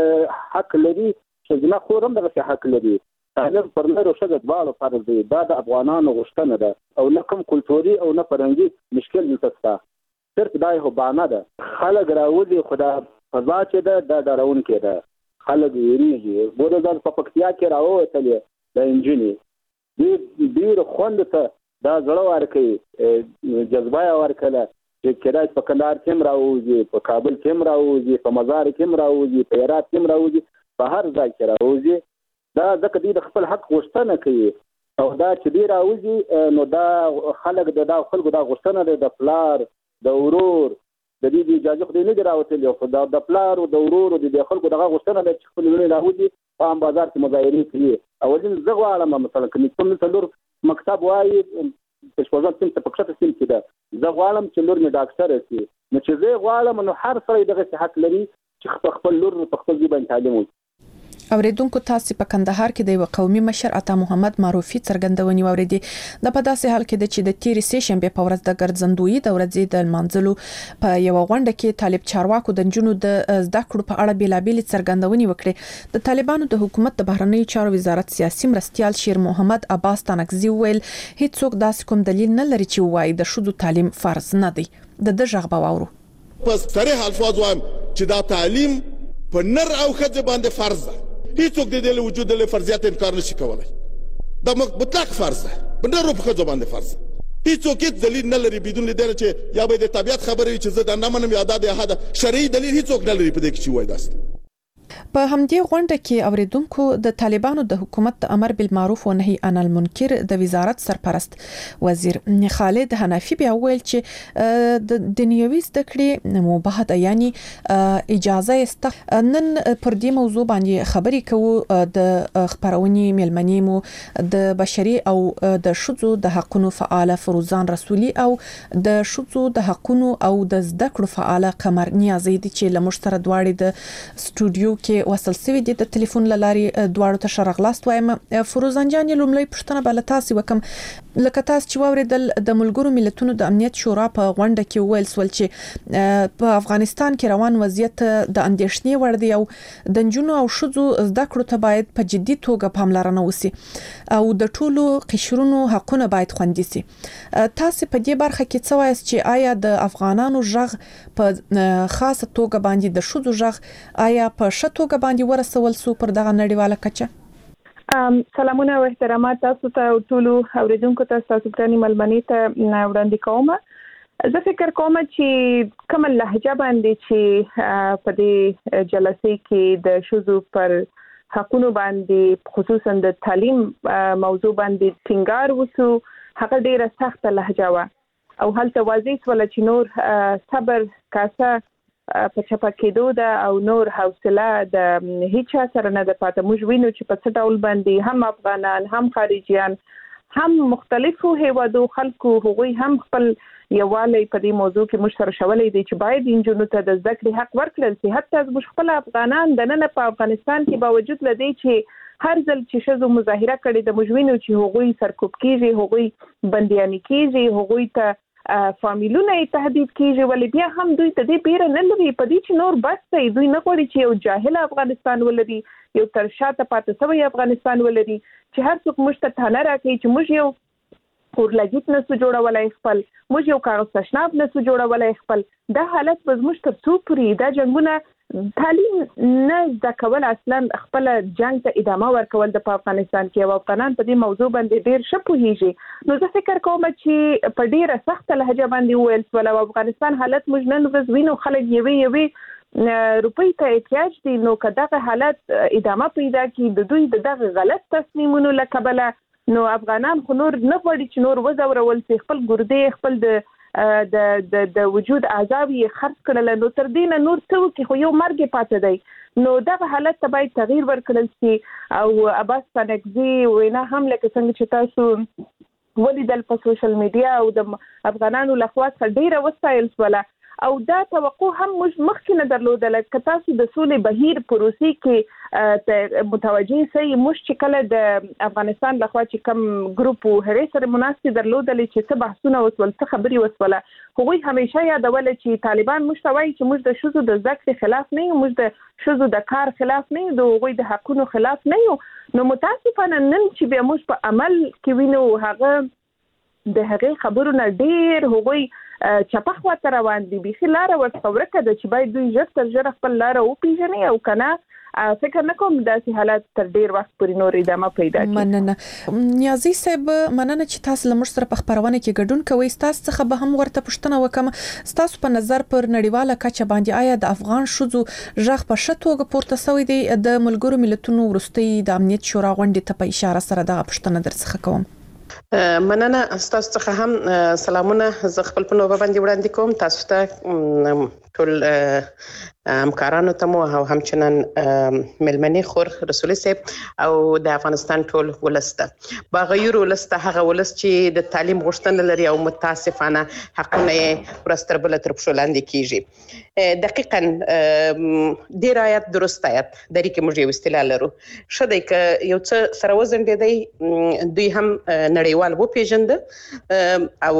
حق لري چې جنا خورم دغه حق لري. تعلیم پر نر او شګه دواړو فرض دی. دا د افغانانو غوښتنه ده او نه کوم کلتوري او نه فرهنګي مشکل نشته. صرف دا یو بهانه ده. خلک راوځي خدا فضا چې ده د ډارون کې ده. خلک یریږي. بوده په پکتیا کې راووتلې د انجینی ډیر خوند ته دا زړه ورکوي جذبه ورکړه چې کله په کندهار کې راوځي، په کابل کې راوځي، په مزار کې راوځي، په هرات کې راوځي، په هر ځای کې راوځي. دا ځکه د خپل حق غوښتنه کوي او دا چې دی راوځي نو دا خلک د خلکو دا غوښتنه ده د پلار د ورور د دې اجازه خو نه راوتلی او د پلار او د ورور د خلکو دغه غوښتنه ده چې خپل لوري راوځي په بازار کې مظاهرې کوي. او ځین زغ عالم مثلا کوم څلور مکتب وایي په شپږم سیم ته پکښه سیم کې ده زغ عالم چې لور نه ډاکټر شي نو چې زغ عالم نو هر سړی دغه حق لري چې خپل لور په خپل ځای باندې تعلیم وکړي. اوریدونکو تاسو په کندهار کې د یو قومي مشر عطا محمد معروفي څرګندونې واوریدي. د په داسې حال کې چې د تیرې سیشنبه په ورځ د ګرځندوی د ورځې د منځلو په یو غونډه کې طالب چارواکو د جنونو د زده کړو په اړه بیلابېل څرګندونې وکړې. د طالبانو د حکومت د بهرنیو چارو وزارت سیاسي مرستيال شیر محمد عباس تنکزي ویل هیڅوک داسې کوم دلیل نه لري چې وایي د شذو تعلیم فرض نه دی. د ژغ باورو پس صریح الفاظ وایم چې دا تعلیم په نر او ښځه باندې فرض ده. هیڅوک د دې وجود له فرضیات انکار نشي کولای. دا مطلق فرض ده. په نر او ښځه باندې فرض ده. هیڅوک هیڅ دلیل نه لري بدون دې چې یا به د طبيعت خبرې چې زه د نه منم یا د احد شرعي دلیل هیڅوک نه لري په دې کې چې وایي داست. په همدې غونډه کې اوریدونکو د طالبانو د حکومت د امر بالمعروف و نهي عن المنکر د وزارت سرپرست وزیر خالد حنفي بیا ویل چې د دنیوي زده کړې مباح ده، یعنی اجازه است. نن پر دې موضوع باندې خبرې کوو د خبرونې ملمنې مو د بشري او د شذو د حقوقو فعال فروزان رسولي او د شذو د حقوقو او د زده کړو فعال قمر نیازي دي چې لمشتره دواړي د سټوډیو کې وصل سوي دي. د ټلیفون لاري دواړو ته شرغلاست وایم. فروزان جان لومړی پښتنه بل تاسو وکم لکه تاسو چې واوریدل د ملګرو ملتونو د امنیت شورا په غونډه کې ویل سول چې په افغانستان کې روان وضعیت د اندېښنې وړ دی او د جنونو او شذو زده کړو ته باید په جدي توګه پاملرنه وشي او د ټولو قشرونو حقونه باید خوندي شي. تاسو په دې برخه کې څه وایي چې آیا د افغانانو ژغ په خاصه توګه باندې د شذو ژغ آیا په شتوګه باندې ورسول سو پر دغه نړیواله کچه؟ سلامونه او احترامات تاسو ته ټول اوریدونکو ته تاسو ته ملمنې ته وړاندې کوم. زه فکر کوم چې کوم لهجه باندې چې په دې جلسې کې د شذو پر حقوقو باندې خصوصا د تعلیم موضوع باندې ټینګار وسو هغه ډیره سخته لهجه و او هلته واضح ول چې نور صبر کاسه په چپا کېدو ده او نور حوصله د هیڅ سره نه ده پاتې. موږ وینو چې په څه ډول باندې هم افغانان هم خارجيان هم مختلفو هیوادو خلکو هغوی هم خپل یووالی په دې موضوع کې موږ سره شولې دي چې باید انجونو ته د زده کړې حق ورکړل شي. حتی موږ خپل افغانان د نن په افغانستان کې باوجود لدی چې هر ځل چې شذو مظاهره کړي د موږ وینو چې هغوی سرکوب کیږي، هغوی بندياني کیږي، هغوی ته فامیلونه تهدید کیږي، ولې بیا هم دوی ته دې پیره نه لري په دې چې نور بس دوی نه غواړي چې یو جاهل افغانستان ولري، یو تر شاته پاتې شوی افغانستان ولري چې هر څوک موږ ته تانه راکړي چې موږ یو اورلګیت نسو جوړولای خپل، موږ یو کاغذ تشناب نسو جوړولای خپل. دا حالت به موږ تر څو پورې دا جنگونه تعلیم نه زده کول اصلا خپل جنگ ته ادامه ورکول د افغانستان کې او افغانان په دې موضوع باندې ډیر ښه پوهیږي. نو زه فکر کوم چې په ډیره سخت لهجه باندې ویل سول او افغانستان حالت موږ نن ورځ وینو خلک یوي روپی ته احتیاج دي. نو که دغه حالت ادامه پیدا کړي د دوی دغه غلط تصمیمونو له کبله نو افغانان خو نور نه غواړي چې نور وزورول شي، خپل ګردې خپل د وجود اعضاء یې خرڅ کړل، نو تر دې نه نور څه وکړي خو یو مرګ پاتې دی. نو دغه حالت ته باید تغییر ورکړل شي او عباس ستانکزي وینا هم لکه څنګه چې تاسو ولیدل په سوشل میډیا او د افغانانو لخوا ډیره وسایل سوله او دا توقع هم موږ مخکې نه درلودل. که تاسو د سولې بهیر پروسې کې متوجه سئ، موږ چې کله د افغانستان لخوا چې کم ګروپ هغه سره مناسب درلودل چې څه بحثونه وسول، څه خبري وسوله، هغوی همیشه یادول چې طالبان موږ ته وایي چې موږ د شذو د ذکر خلاف نه یو، موږ د شذو د کار خلاف نه یو، د هغوی د حقونو خلاف نه یو. نو متاسفانه نن چې بیا موږ په عمل کې وینو هغه د هغه خبرو نه ډیر هغوی چپه خواته روان دي، بيخي لاره ورڅخه ورکه ده چې باید دوی ژر تر ژره خپل لاره وپیژني او کنه فکر نه کوم داسې حالات تر ډیر وخت پورې نور ادامه پیدا کړي. مننه نیازي صاحب، مننه چې تاسو لمر سره په خبرونه کې ګډون کوئ. تاسو څخه به هم ورته پوښتنه وکم، تاسو په نظر پر نړیواله کچه باندې آیا د افغان شذو ژغ په شتوګه پورته شوی دی؟ د ملګرو ملتونو ورستي د امنیت شورا غونډې ته په اشاره سره دا پوښتنه درڅخه کوم. مننه تاسو څخه هم سلامونه زه خپل په نوبه باندې وړاندې کوم تاسو ته ټول همکارانو ته مو او همچنان ملمنې خور رسولي صاحب او د افغانستان ټول ولسته باغیر ولسته هغه ولس چې د تعلیم غوښتنه لري او متاسفانه حقونه یې ورستر بل تر پښو لاندې کیږي. دقیقاً ډیر آیات درست آیات درې کې موږ یو استدلال لرو شته ک یو څه سره وزن دی دوی هم نړیوال وو پیژند او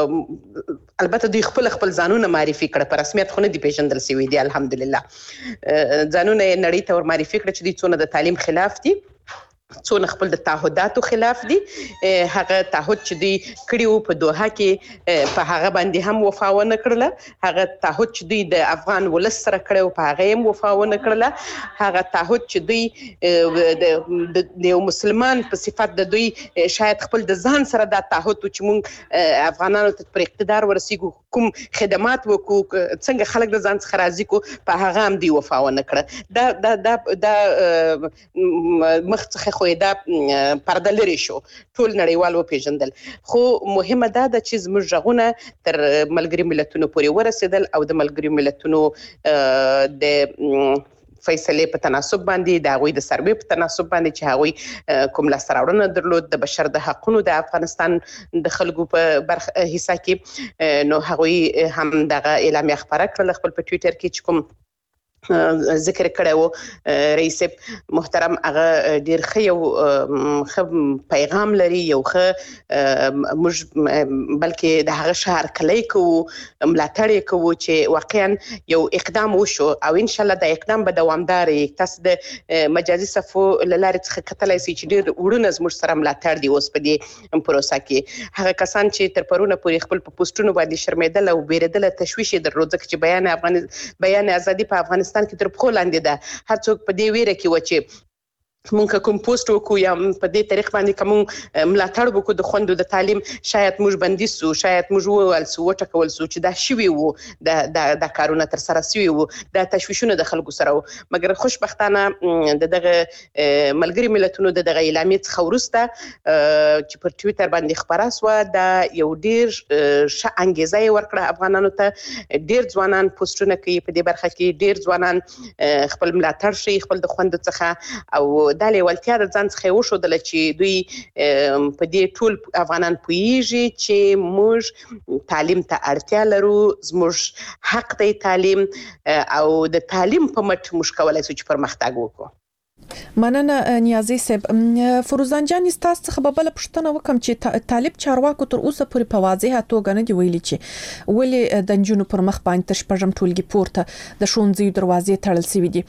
البته دوی خپل ځانونه معرفي کړ په رسمیت خو نه دی پیژندل سوي دي الحمدلله ځانونه نړۍ ته ور معرفي کړ چې دوی څونه د تعلیم خلاف دي، څونه خپل د تعهداتو خلاف دي. هغه تعهد چې دوی کړیو په دوحه کې په هغه باندې هم وفا ونه کړله، هغه تعهد چې دوی د افغان ولس سره کړو په هغه هم وفا ونه کړله، هغه تعهد چې دوی د یو مسلمان په صفت د دوی شاید خپل د ځان سره دا تعهد چې موږ افغانانو ته پر اقتدار ورسیږو، کوم خدمات وکړو، څنګه خلک د ځان څخه راضي کو، په هغه هم دوی وفا ونه کړه. دا مخ څخه خو دا پرده لري شو، ټول نړیوال وپیژندل. خو مهمه دا ده چې زموږ ژغونه تر ملګري ملتونو پورې ورسېدل او د ملګري ملتونو د فیصله په تناسب باندې د هغوی د سروې په تناسب باندې چې هغوی کوم لاسته راوړنه درلود د بشر د حقونو د افغانستان د خلکو په برخه حصہ کې، نو هغوی هم دغه اعلامیه خبره کړل خپل په ټویټر کې چې کوم ذکر کړو رئیس محترم هغه ډیر ښه یو پیغام لري، یو ښه موږ بلکې د هغه شهر کلی کوو ملاتړ یې کوو چې واقعا یو اقدام وشو او ان شاء الله د اقدام به دوامدار وي. تاسو د مجازي صفو لارې څخه کتلای شئ چې ډیر وړونه زموږ سره ملاتړ دي اوس په دې پروسه کې. هغه کسان چې تر پرونه پورې خپل په پوسټونو باندې شرمېدل او بیرېدل تشویش درلود چې بیان ازادي په افغانستان کې تر پخو لاندې ده، هر څوک په دې ویره کې و چې مونږ کوم پوسټ وکړو یا په دې طریق باندې کوم ملاتړ وکړو د خوندو د تعلیم شاید موږ بندیز سو شاید موږ وویل سو وټکول سو چې دا شوی وو د کارونه تر سره شوی وو د تشویشونو د خلکو سره وو مګر خوشبختانه دغه ملګری ملتونو دغه اعلامیه څخه وروسته چې پر ټوئیټر باندې خبره سو دا یو ډیر ښه انګیزه ورکړه افغانانو ته ډیر ځوانان پوسټونه کوي په دې برخه کې ډیر ځوانان خپل ملاتړ شي خپل د خوند څخه او د لیوالتیا د ځان څخه وشودل چې دوی په دې ټول افغانان پوهیږي چې موږ تعلیم ته اړتیا لرو زموږ حق دی تعلیم او د تعلیم په مټ موږ کولای شو چې پرمختګ وکړو مننه نیازي صاحب فروزان جان تاسو څخه به بل پښتنه وکم چې طالب چارواکو تر اوسه پورې په واضحه توګه نه دی ویلي چې ولې د جنونو پر مخ باندې تشپږم ټولګي پورته د شونځي دروازې تړل سوي دي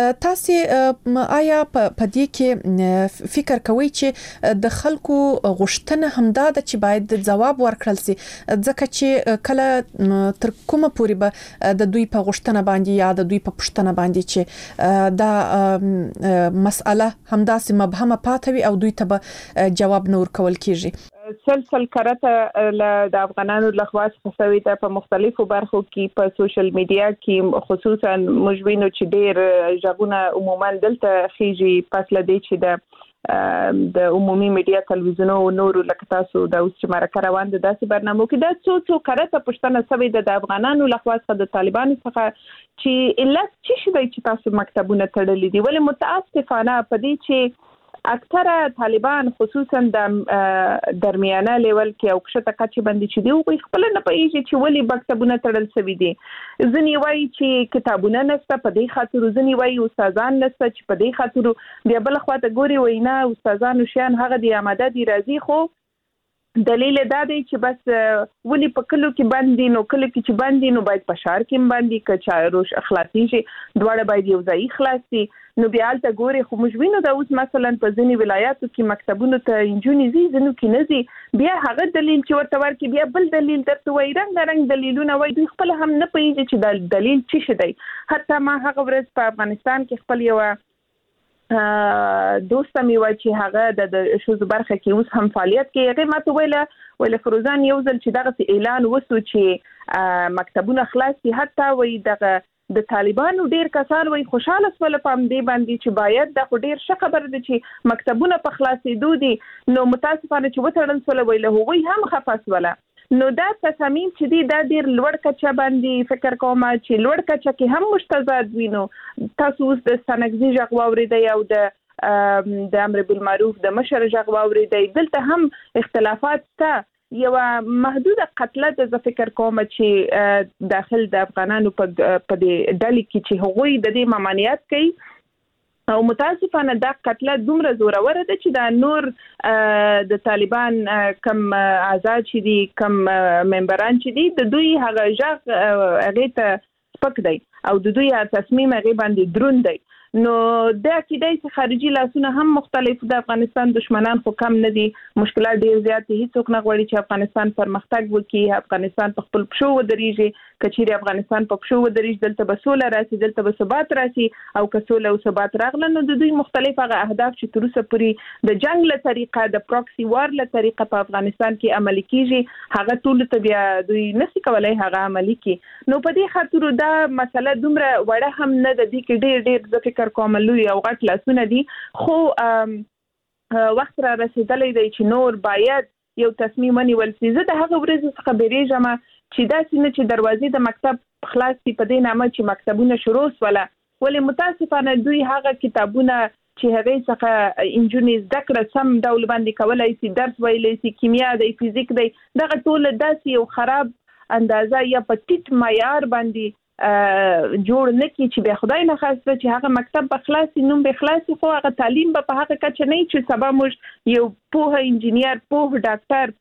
تاسو آیا په دې کې فکر کوئ چې د خلکو غوښتنه همدا ده چې باید ځواب ورکړل سي ځکه چې کله تر کومه پورې به د دوی په غوښتنه باندې یا د دوی په پښتنه باندې چې دا مسأله همداسې مبهمه پاتوي او دوی ته به جواب نور کول کیږي سلسل کرته د افغانانو لخوا څخه د په مختلفو برخو کې په سوشل میډیا کې خصوصا مجوینو چې ډېر ژغونه عموما دلته خيږي پس لدی چې د عمومي میډیا تلویزیون او نور لکه تاسو د اوس چې مرکه روان ده داسې برنامو کې د څو کرته پښتنه سوي د افغانانو لخوا څخه د طالبانو څخه چې علت څه شي چې تاسو مکتبونه تړلې دي ولې متاسفانه په دې چې اکثره طالبان خصوصا د درمیانه لیول کې او کښته کچې باندې چې دی او خپل نه پېږي چې ولې مکتبونه تړل شوي دي ځنی وایي چې کتابونه نشته په دې خاطر ځنی وایي استادان نشته چې په دې خاطر بیا بل خواته ګوري وینا استادانو شان هغه دی آماده دي راځي خو دلیل دا دی چې بس ولي په کلو کې باندې نو کله کې چې باندې نو باید په شهر کې باندې کچا روش اخلاصي شي دواړه باید یو ځای خلاصي نو بیا البته ګوري خو موږ وینو دا اوس مثلا په ځینی ولایاتو کې مکتبونو ته انجونی زی ځنو کې نه زی بیا هغه دلیل چې ورته ورکې بیا بل دلیل درته وایي رنګ دلیلونه وایي دوی خپل هم نه پېږي چې دا دلیل څه شي دی حتی ما هغه ورځ په افغانستان کې خپل یو دوست مې و چې هغه د شوز برخه کې اوس هم فعالیت کوي هغه ماته ویله فروزان یو ځل چې دغه اعلان وسو چې مکتبونه خلاص دي حتی وایي دغه د طالبانو ډیر کسان وایي خوشاله سول په دې باندې چې باید د ډیر ښه خبره ده چې مکتبونه په خلاصېدو دي نو متاسفانه چې وتړل سول ویله هغوی هم خفاس ولا نو دا تصامیم چې دی دا ډیر لوړ کچه باندې فکر کوم چې لوړ کچه کې هم مشتزاد وینو تاسو اوس د سنگزي ژغ واورېدئ او د امر بالمعروف د مشر ژغ واورېدئ دلته هم اختلافات ته یو محدود قتله د فکر کوم چې داخل د افغانانو په دې ډلې کې چې هغوی د دې ممانعت کوي او متاسفانه دا قتله دومره زورور ده چې دا نور د طالبان کم آزاد چې دي کم ممبران چې دي د دوی هغه ژغ هغه ته سپک دی او د دوی تصمیم هغه باندې دروند دی نو دا کېدای چې خارجي لاسونه هم مختلف د افغانستان دشمنان خو کم نه دي مشکلات ډیر زیات دي هیڅوک نه غواړي چې افغانستان پرمختګ وکړي افغانستان په خپل پښو ودرېږي کچېرې افغانستان په پښو ودرېږي دلته به سوله راسي دلته به ثبات راسي او که سوله او ثبات راغله نو د دوی مختلف هغه اهداف چې تر اوسه پورې د جنگ له طریقه د پروکسي وار له طریقه په افغانستان کې عملي کیږي هغه ټول ته بیا دوی نشي کولای هغه عملي کړي نو په دې خاطر دا مسله دومره وړه هم نه ده چې ډیر ځکه کوم لوی او غټ لاسونه دي خو وخت را رسیدلې دی چې نور باید یو تصمیم ونیول شي زه د هغه ورځې څخه بیریږم چې دا څنګه چې دروازې د مکتب خلاص دي په دې نامه چې مکتبونه شروع ولا ولې متاسفانه دوی هغه کتابونه چې هغه څخه انجونی ذکر سم ډول باندې کولای شي درس ویلی شي کیمیا دی فزیک دی دغه ټول داسې یو خراب اندازه یا په ټیټ معیار باندې جوړ نه کی چې به خدای نه خواسته چې هغه مکتب به خلاصي نوم به خلاصي خو هغه تعلیم به په هغه کچه نه چې سبا موږ یو پوه انجینیر پوه ډاکټر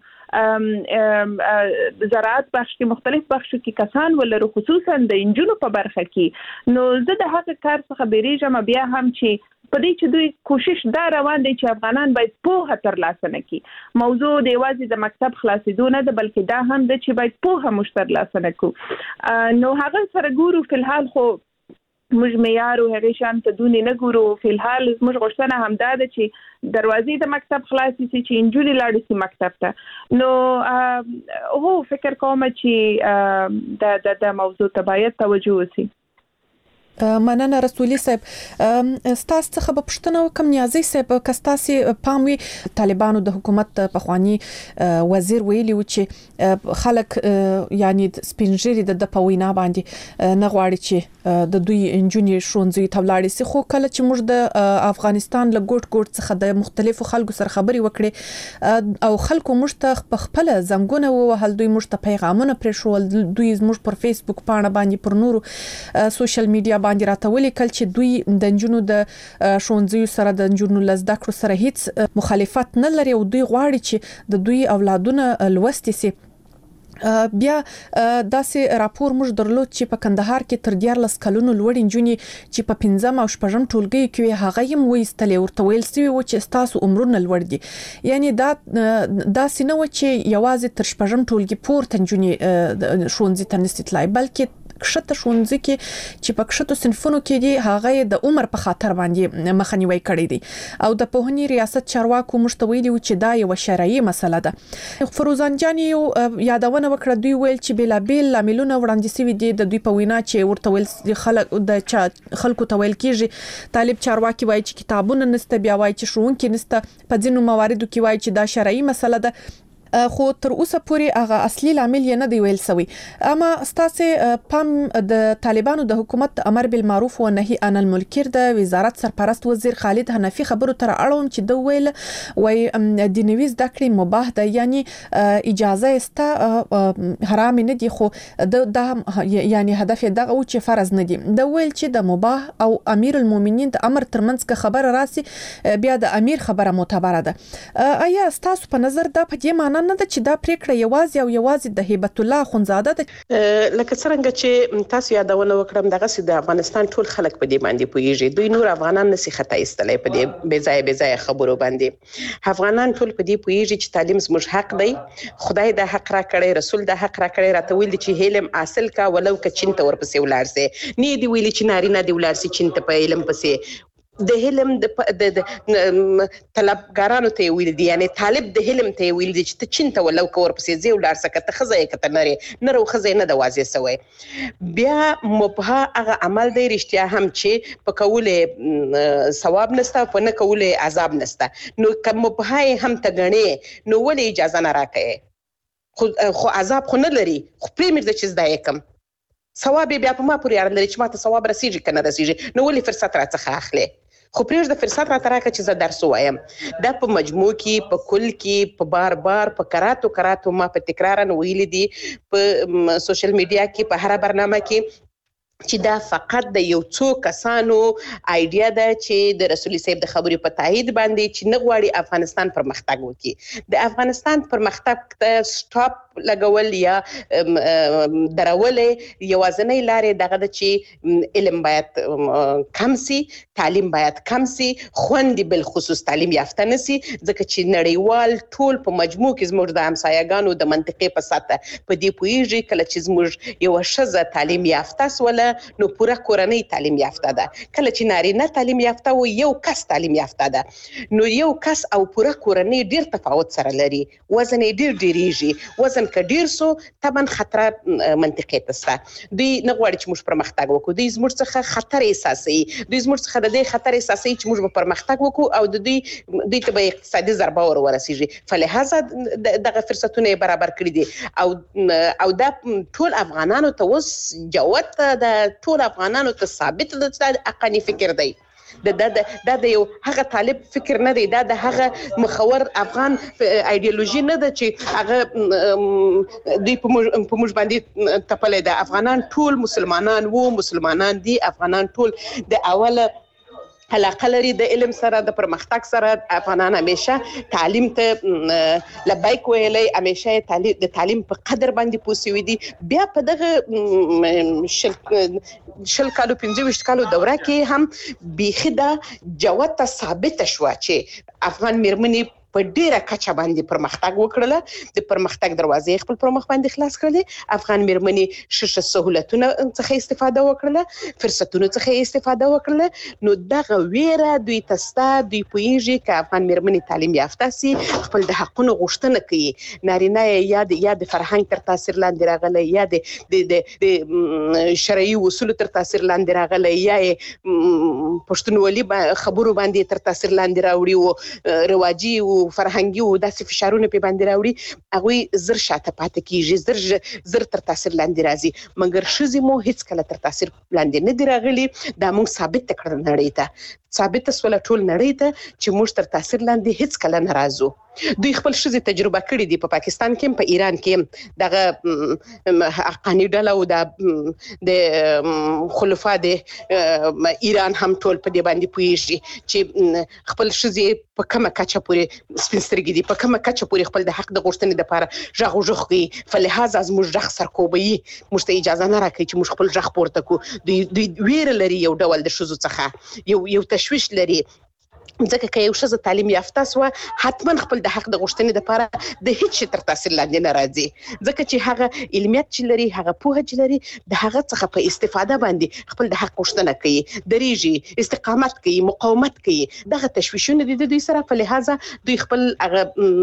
پوه زراعت بخش کې مختلف بخشو کې کسان ولرو خصوصا د انجونو په برخه کې نو زه د هغه کار څخه بیریږم بیا هم چې په دې چې دوی کوشش دا روان دي چې افغانان باید پوهه ترلاسه نکړي موضوع د یوازې د مکتب خلاصېدو نه ده بلکې دا هم ده چې باید پوهه موږ ترلاسه نکړو نو هغه سره ګورو فلحال خو موږ معیار او هغه شان ته دونې نه ګورو. فلحال موږ غوښتنه همدا ده چې دروازې د مکتب خلاصې شي چې انجونې لاړې شي مکتب ته. نو هو فکر کوم چې د موضوع ته باید توجه وشي. مننه رسولي صاحب. ستاسو څخه په پښتنه وکم نیازي صاحب کستاسي پاموي طالبانو د حکومت پخوانی وزیر ویلی و چې خلک یعنی سپینجری د پوینا باندې نه غواړي چې د دوی انجونې شونځي تولاړي سي. خو کله چې موږ د افغانستان له ګوټ څخه د مختلفو خلکو سره خبري وکړي او خلکو موږ ته خپل زنګونه وهل دوی موږ ته پیغامونه پرېښول دوی موږ پر فیسبوک پاڼه باندې پر نورو سوشل میډیا باندې راټولې کل چې دوی د انجونو د شونځي سره د انجونو لزده کړو سره هیڅ مخالفت نه لري او دوی غواړي چې د دوی اولادونه لوستي سي. بیا داسې راپور موږ درلود چې په کندهار کې تر 14 کلونو لوړ انجونې چې په 15 او 16 ټولګي کې هغه هم وېستلې ورته ویل سوي و چې تاسو عمرونه لوړ دي. یعنی دا داسې نه و چې یوازې تر 16 ټولګي پورته انجونې شونځي ته نستلای بلکې کښته شونځي کې چې په کښته صنفونو کې دي هغه د عمر په خاطر باندې مخنیوي کړی دي او د پوهنې ریاست چارواکو مشتویلی و چې دا یو شرعي مسله ده. فروزان جان یو یادونه وکړه دوی ویل چې بلابل لاملونه وړاندې سوي دي د دوی په وینا چې ورته ویل خلکو ته ویل کیږي طالب چارواکي وایي چې کتابونه نسته بیا وایي چې ښوونکي نسته په ځینو مواردو کې وایي چې دا شرعي مسله ده. خو تر اوسه پورې هغه اصلي لامل نه دی ویل سوی. اما ستاسو پام د طالبانو د حکومت امر بالمعروف و نهي عن المنکر د وزارت سرپرست وزیر خالد حنفي خبرو تر اړوم چې د ویل وای د نویز د کړې مباح ده یعنی اجازه است حرام نه دي خو د یعنی هدف دغه او چې فرض نه دي. د ویل چې د مباح او امیر المؤمنین د امر ترمنځ خبره راسي بیا د امیر خبره معتبره ده. آیا تاسو په نظر دا په دې معنی نه ده چې دا پریکړه یوازې د هیبت الله خونزاده ده؟ لکه څنګه چې تاسو یادونه وکړم دغه سي د افغانستان ټول خلک په دې باندې پوهیږي دوی نور افغانان نسی خطا ایستلای په دې بے ځای خبرو باندې. افغانان ټول په دې پوهیږي چې تعلیم زموږ حق دی. خدای د حق را کړی رسول د حق را کړی راته ویل چې علم حاصل کا ولو که چین ته ورپسې ولارسه نه دی ویل چې نارینه دی ولارسه چین ته په علم پسې د علم د طلبګارانو ته ویل دي یعنی طالب د علم ته ویل دي چې ته چین ته ولو کور پسې زی ولارسه کته خزه کته نره خزه نه د واځي سوی. بیا مبها هغه عمل دی رښتیا هم چې په کوله ثواب نسته په نه کوله عذاب نسته. نو کوم مبها هم ته غني نو ولې اجازه نه راکې خو عذاب خو نه لري خو پریمیر د چیز دای کم ثواب بیا په ما پورې اړه لري چې ما ته ثواب رسیږي کنه رسیږي نو ولې فرصت راڅخه اخلي خو پرېږ د فرصت را تراکه چې زه درس وایم دا په مجموع کې په کل کې په بار په کراتو ما په تکرارن ویل دي په سوشل میډیا کې په هر برنامه کې چې دا فقط د یو څو کسانو ایډیا ده چې د رسول صاحب د خبرې په تایید باندې چې نه غواړي افغانستان پرمختګ وکړي. د افغانستان پرمختګ ته سټاپ لګول یا درولې یوازنۍ لارې دغه د چې علم باید کم سي تعلیم باید کم سي خوندې بل خصوص تعلیم یافته نسي ځکه چې نړیوال ټول په مجموع کې زموږ د همسایګانو د منطقې په ساته په دې پوهیږي کله چې زموږ یو شزه تعلیم یافته سوله نو پوره کورنۍ تعلیم یافته ده. کله چې نارینه تعلیم یافته و یو کس تعلیم یافته ده نو یو کس او پوره کورنۍ ډیر تفاوت سره لري وزن یې ډیریږي وزن کډیر سو طبعا خطر منطقي تسته. دوی نه غواړي چې موږ پرمختګ وکړو دوی زموږ څخه خطر احساسي دوی زموږ څخه د دې خطر احساسي چې موږ به پرمختګ وکړو او د دوی ته به اقتصادي ضربه ورسیږي فلهذا دغه فرصتونه برابر کړی دي او دا ټول افغانانو ته وس جوت د ټول افغانانو ته ثابت د حقاني فکر دی دا د یو هغه طالب فکر نه دی دا د هغه مخور افغان ایدئولوژي نه ده چې هغه دوی په موږ باندې تپلې ده. افغانان ټول مسلمانان دي افغانان ټول د اوله علاقه لري د علم سره د پرمختګ سره. افغانان همیشه تعلیم ته لبیک ویلي همیشه د تعلیم په قدر باندې پوسوي دي. بیا په دغه شل کالو 25 کالو دوره کې هم بیخي دا جوته ثابت شوه چې افغان میرمنې په ډیره کچه باندې پرمختګ وکړله د پرمختګ دروازې خپل پر مخ باندې خلاص کړلې افغان میرمنې شش سہولتونه څخه استفاده وکړله فرصتونو څخه استفاده وکړله نو دغه ویره دوی تستا دوی پویږي ک افغان میرمنې تعلیم یافته سي خپل د حقونو غوښتنه کوي نارینه یا د فرهنګ تر تاثیر لاندې راغلی یا د شرعي اصول تر تاثیر لاندې راغلی یا پښتونولي خبرو باندې تر تاثیر لاندې راوړي او رواجي او فرهنګي او داسې فشارونه په باندې راوړي هغه زر شاته پاتې کیږي زر تر تاثیر لاندې راځي مګر شزي مو هیڅ کله تر تاثیر لاندې نه دی راغلي دا موږ ثابت کړل نړۍ ته ثابت سول ټول نړۍ ته چې موږ تر تاثیر لاندې هیڅ کله نه راځو دوی خپل شزي تجربه کړې دي په پاکستان کې په ایران کې دغه حقانی ډله او د خلفا د ایران هم ټول په دې باندې پوهیږي چې خپل شزي په کومه کچه پورې سپینسترګي دي په کومه کچه پورې خپل د حق د غوښتنې لپاره ژغ وژغ کوي فلهذا از موږ ژغ سرکوبي موږ ته اجازه نه راکړي چې موږ خپل ژغ پورته کو دوی ویره لري یو ډول د شزو څخه یو تشويش لري ځکه که یو ښځه تعلیم یافته سوه حتما خپل د حق د غوښتنې لپاره د هیڅ شي تر تاثیر لاندې نه راځي ځکه چې هغه علمیت چې لري هغه پوهه چې لري د هغه څخه په استفاده باندې خپل د حق غوښتنه کوي درېږي استقامت کوي مقاومت کوي دغه تشویشونه د دوی سره په لحاظه دوی خپل هغه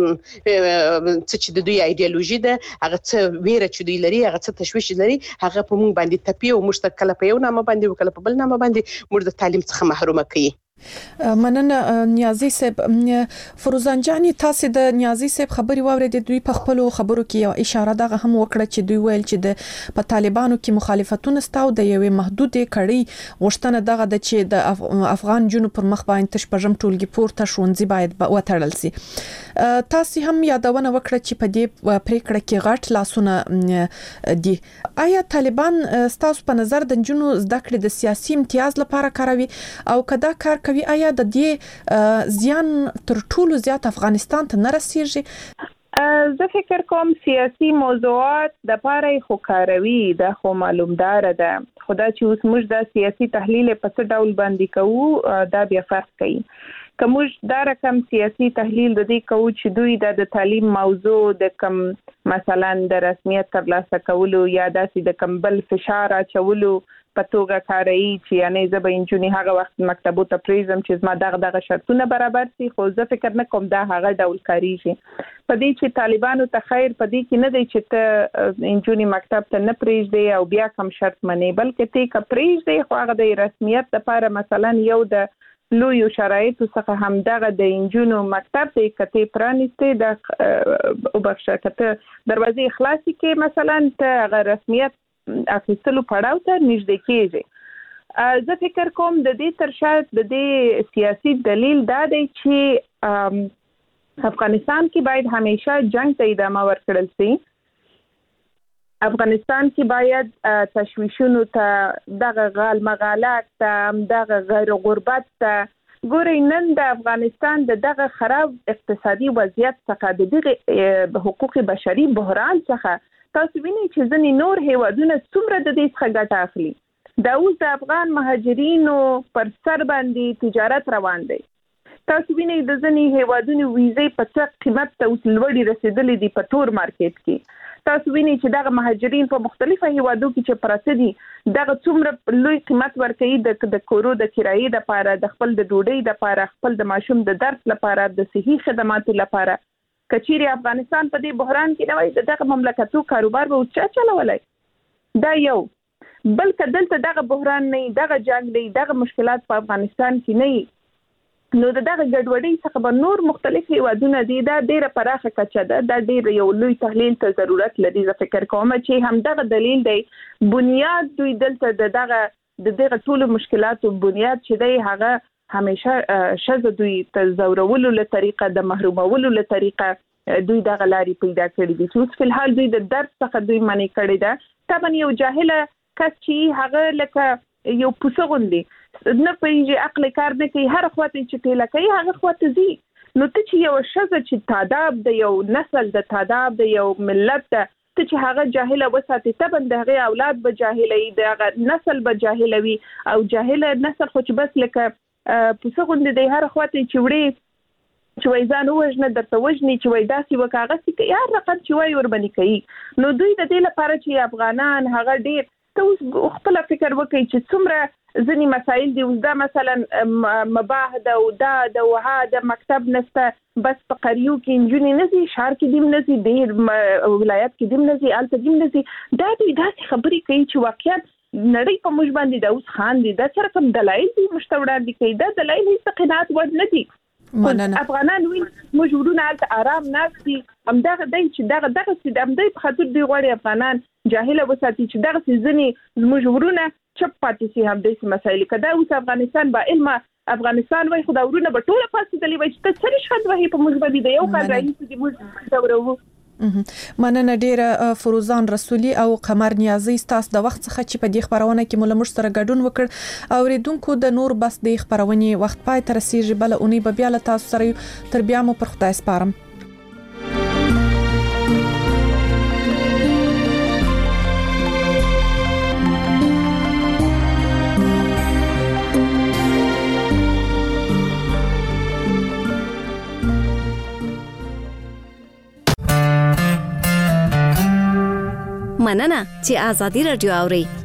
څه چې د دوی ایدئولوژي ده هغه څه ویره چې دوی لري هغه څه تشویش لري هغه په موږ باندې تپي او موږ ته کله په یو نامه باندې او کله په بل نامه باندې موږ د تعلیم څخه محرومه کوي مننه نیازی صاحب فروزان جانی تاسو د نیازی صاحب خبري واورېدې دوی په خپل خبرو کې یو اشاره دغه هم وکړه چې دوی ویل چې د په طالبانو کې مخالفتونه ستاو د یوې محدودې کړي غوښتنه دغه د چې د افغان جنو پر مخ باندې تش پجم ټولګي پورته شونځي باید وتړل سي تاسو هم یادونه وکړه چې په دې پریکړه کې غټ لاسونه دي آیا طالبان تاسو په نظر د جنو زده کړې د سیاسي امتیاز لپاره کاروي او کدا کار کوي آیا د دې زیان تر ټولو زیات افغانستان ته نه رسیږي زه فکر کوم سیاسي موضوعات د پاره خو کاروي د خو معلومدار ده خدا چې اوس موږ د سیاسي تحلیل په څه ډول باندې کوو دا بیا فرق کوي کومج دا رقم سیاسي تحلیل د دې کوو چې دوی د تعلیم موضوع د کم مثلا د رسمیت ترلاسه کولو یا د کمبل فشار اچولو په توګه کاروي چې یعنی زه انجونی هغه وخت مکتبو ته پریزم چې ما دغه شرطونه برابر سي خو زه فکر نه کوم دا هغه ډول کاری شي په دې چې طالبانو ته خیر په دې کې نه دی چې ته انجونی مکتب ته نه پریږدي او بیا کوم شرط منی بلکې ته کا پریږدي خو هغه د رسمیت لپاره مثلا یو د لوی شرایطو څخه هم دغه د انجونو مکتب ته کته پرانیسته د وبخښه کته دروازې خلاصي کې مثلا ته رسمیت اخیستلو پړاو ته نږدې کېږي زه فکر کوم د دې ترشا د دې سیاسي دلیل دا دی چې افغانستان کې باید همیشه جنگ ته ادامه ورکړل شي افغانستان کې باید تشویشونو ته دغه غال مغالات ته دغه غیر غربت ته ګورې نن د افغانستان دغه خراب اقتصادي وضعیت څخه د دغه حقوق بشري بحران څخه تاسو وینئ چې ځینې نور هیوادونه څومره د دې څخه ګټه اخلي دا اوس د افغان مهاجرینو پر سر باندې تجارت روان دی تاسو وینئ د ځینې هیوادونو ویزې په څه قیمت ته اوس لوړې رسیدلې دي په تور مارکیټ کې تاسو وینئ چې دغه مهاجرین په مختلفو هیوادو کې چې پراته دي دغه څومره لوی قیمت ورکوي د کورو د کرایې لپاره د خپل د ډوډۍ لپاره خپل د ماشوم د درس لپاره د صحي خدماتو لپاره کچيري افغانستان په دې بحران کې نه وای دغه مملکتو کاروبار به چا چلولای دا یو بلکې دلته دغه بحران نه دغه جنگ نه دغه مشکلات په افغانستان کې نه نو دغه ګډوډۍ څخه به نور مختلف هیوادونه دي دا ډیره پراخه کچه ده دا ډیر یو لوی تحلیل ته ضرورت لري زه فکر کوم چې هم دغه دلیل دی بنیاد دوی دلته دغه ټول مشکلاتو بنیاد چې دی هغه همیشه شذ دوی ته زورولو له طریقه د محرومولو له طریقه دوی دغه لاري پیدا کړې دي چې په الحال دوی د درس څخه دوی منی کړی ده طبعا یو جاهله کس چې هغه لکه یو پوسغوندي نه پېږي عقل کار نه کوي هر خواته چې تل کوي هغه خواته زی نو ته چې یو شذ چې تعداد د یو نسل د تعداد د یو ملت ته چې هغه جاهله وساتي ته بندغه اولاد به جاهلي دغه نسل به جاهلوي او جاهله نسل خو چې بس لکه پوسغوندي د هر خواته چې وړي چې وای ځان وژنه درته وژني چې وای داسې وکاغه چې یا رقم چې وای ور باندې کوي نو دوی د دې لپاره چې افغانان هغه ډیر ته خپل فکر وکړي چې څومره ځینی مسایل دي اوس دا مثلا مباح ده او دا د وها د مکتب نسته بس په قریو کې انجونی نزي شهر کې دیم نزي ډیر ولایت کې دیم نزي الته دیم نزي دا دوی داسې خبرې کوي چې واقعیت نړۍ په موږ باندې دا اوس خان دي دا سره کوم دلایل دي مشتوړان دي کوي دا دلایل هیڅ قناعت ور نه دي افغانان وین موږ ورونه الته آرام ناستي همدغه دای چې دغه چې د امدای په خاطر دی غوړي افغانان جاهل وساتي چې دغه سيزني موږ ورونه چپ پاتې سي هم د مسایل کدا اوس افغانستان با علم افغانستان وای خداورونه په ټوله پاسې دلی وای چې څه شخص وای په موږ باندې یو کار راځي چې موږ دورو مننه ډیره فروزان رسولي او قمر نیازي ستاسو د وخت څخه چې په دې خبرونه کې مول مشترک ګډون وکړ او ریدونکو د نور بس د خبرونې وخت پای تر رسیدي بل اونۍ به بیا له تاسو سره تر بیا مو پر خدای سپارم مننه چې آزادي رادیو اوري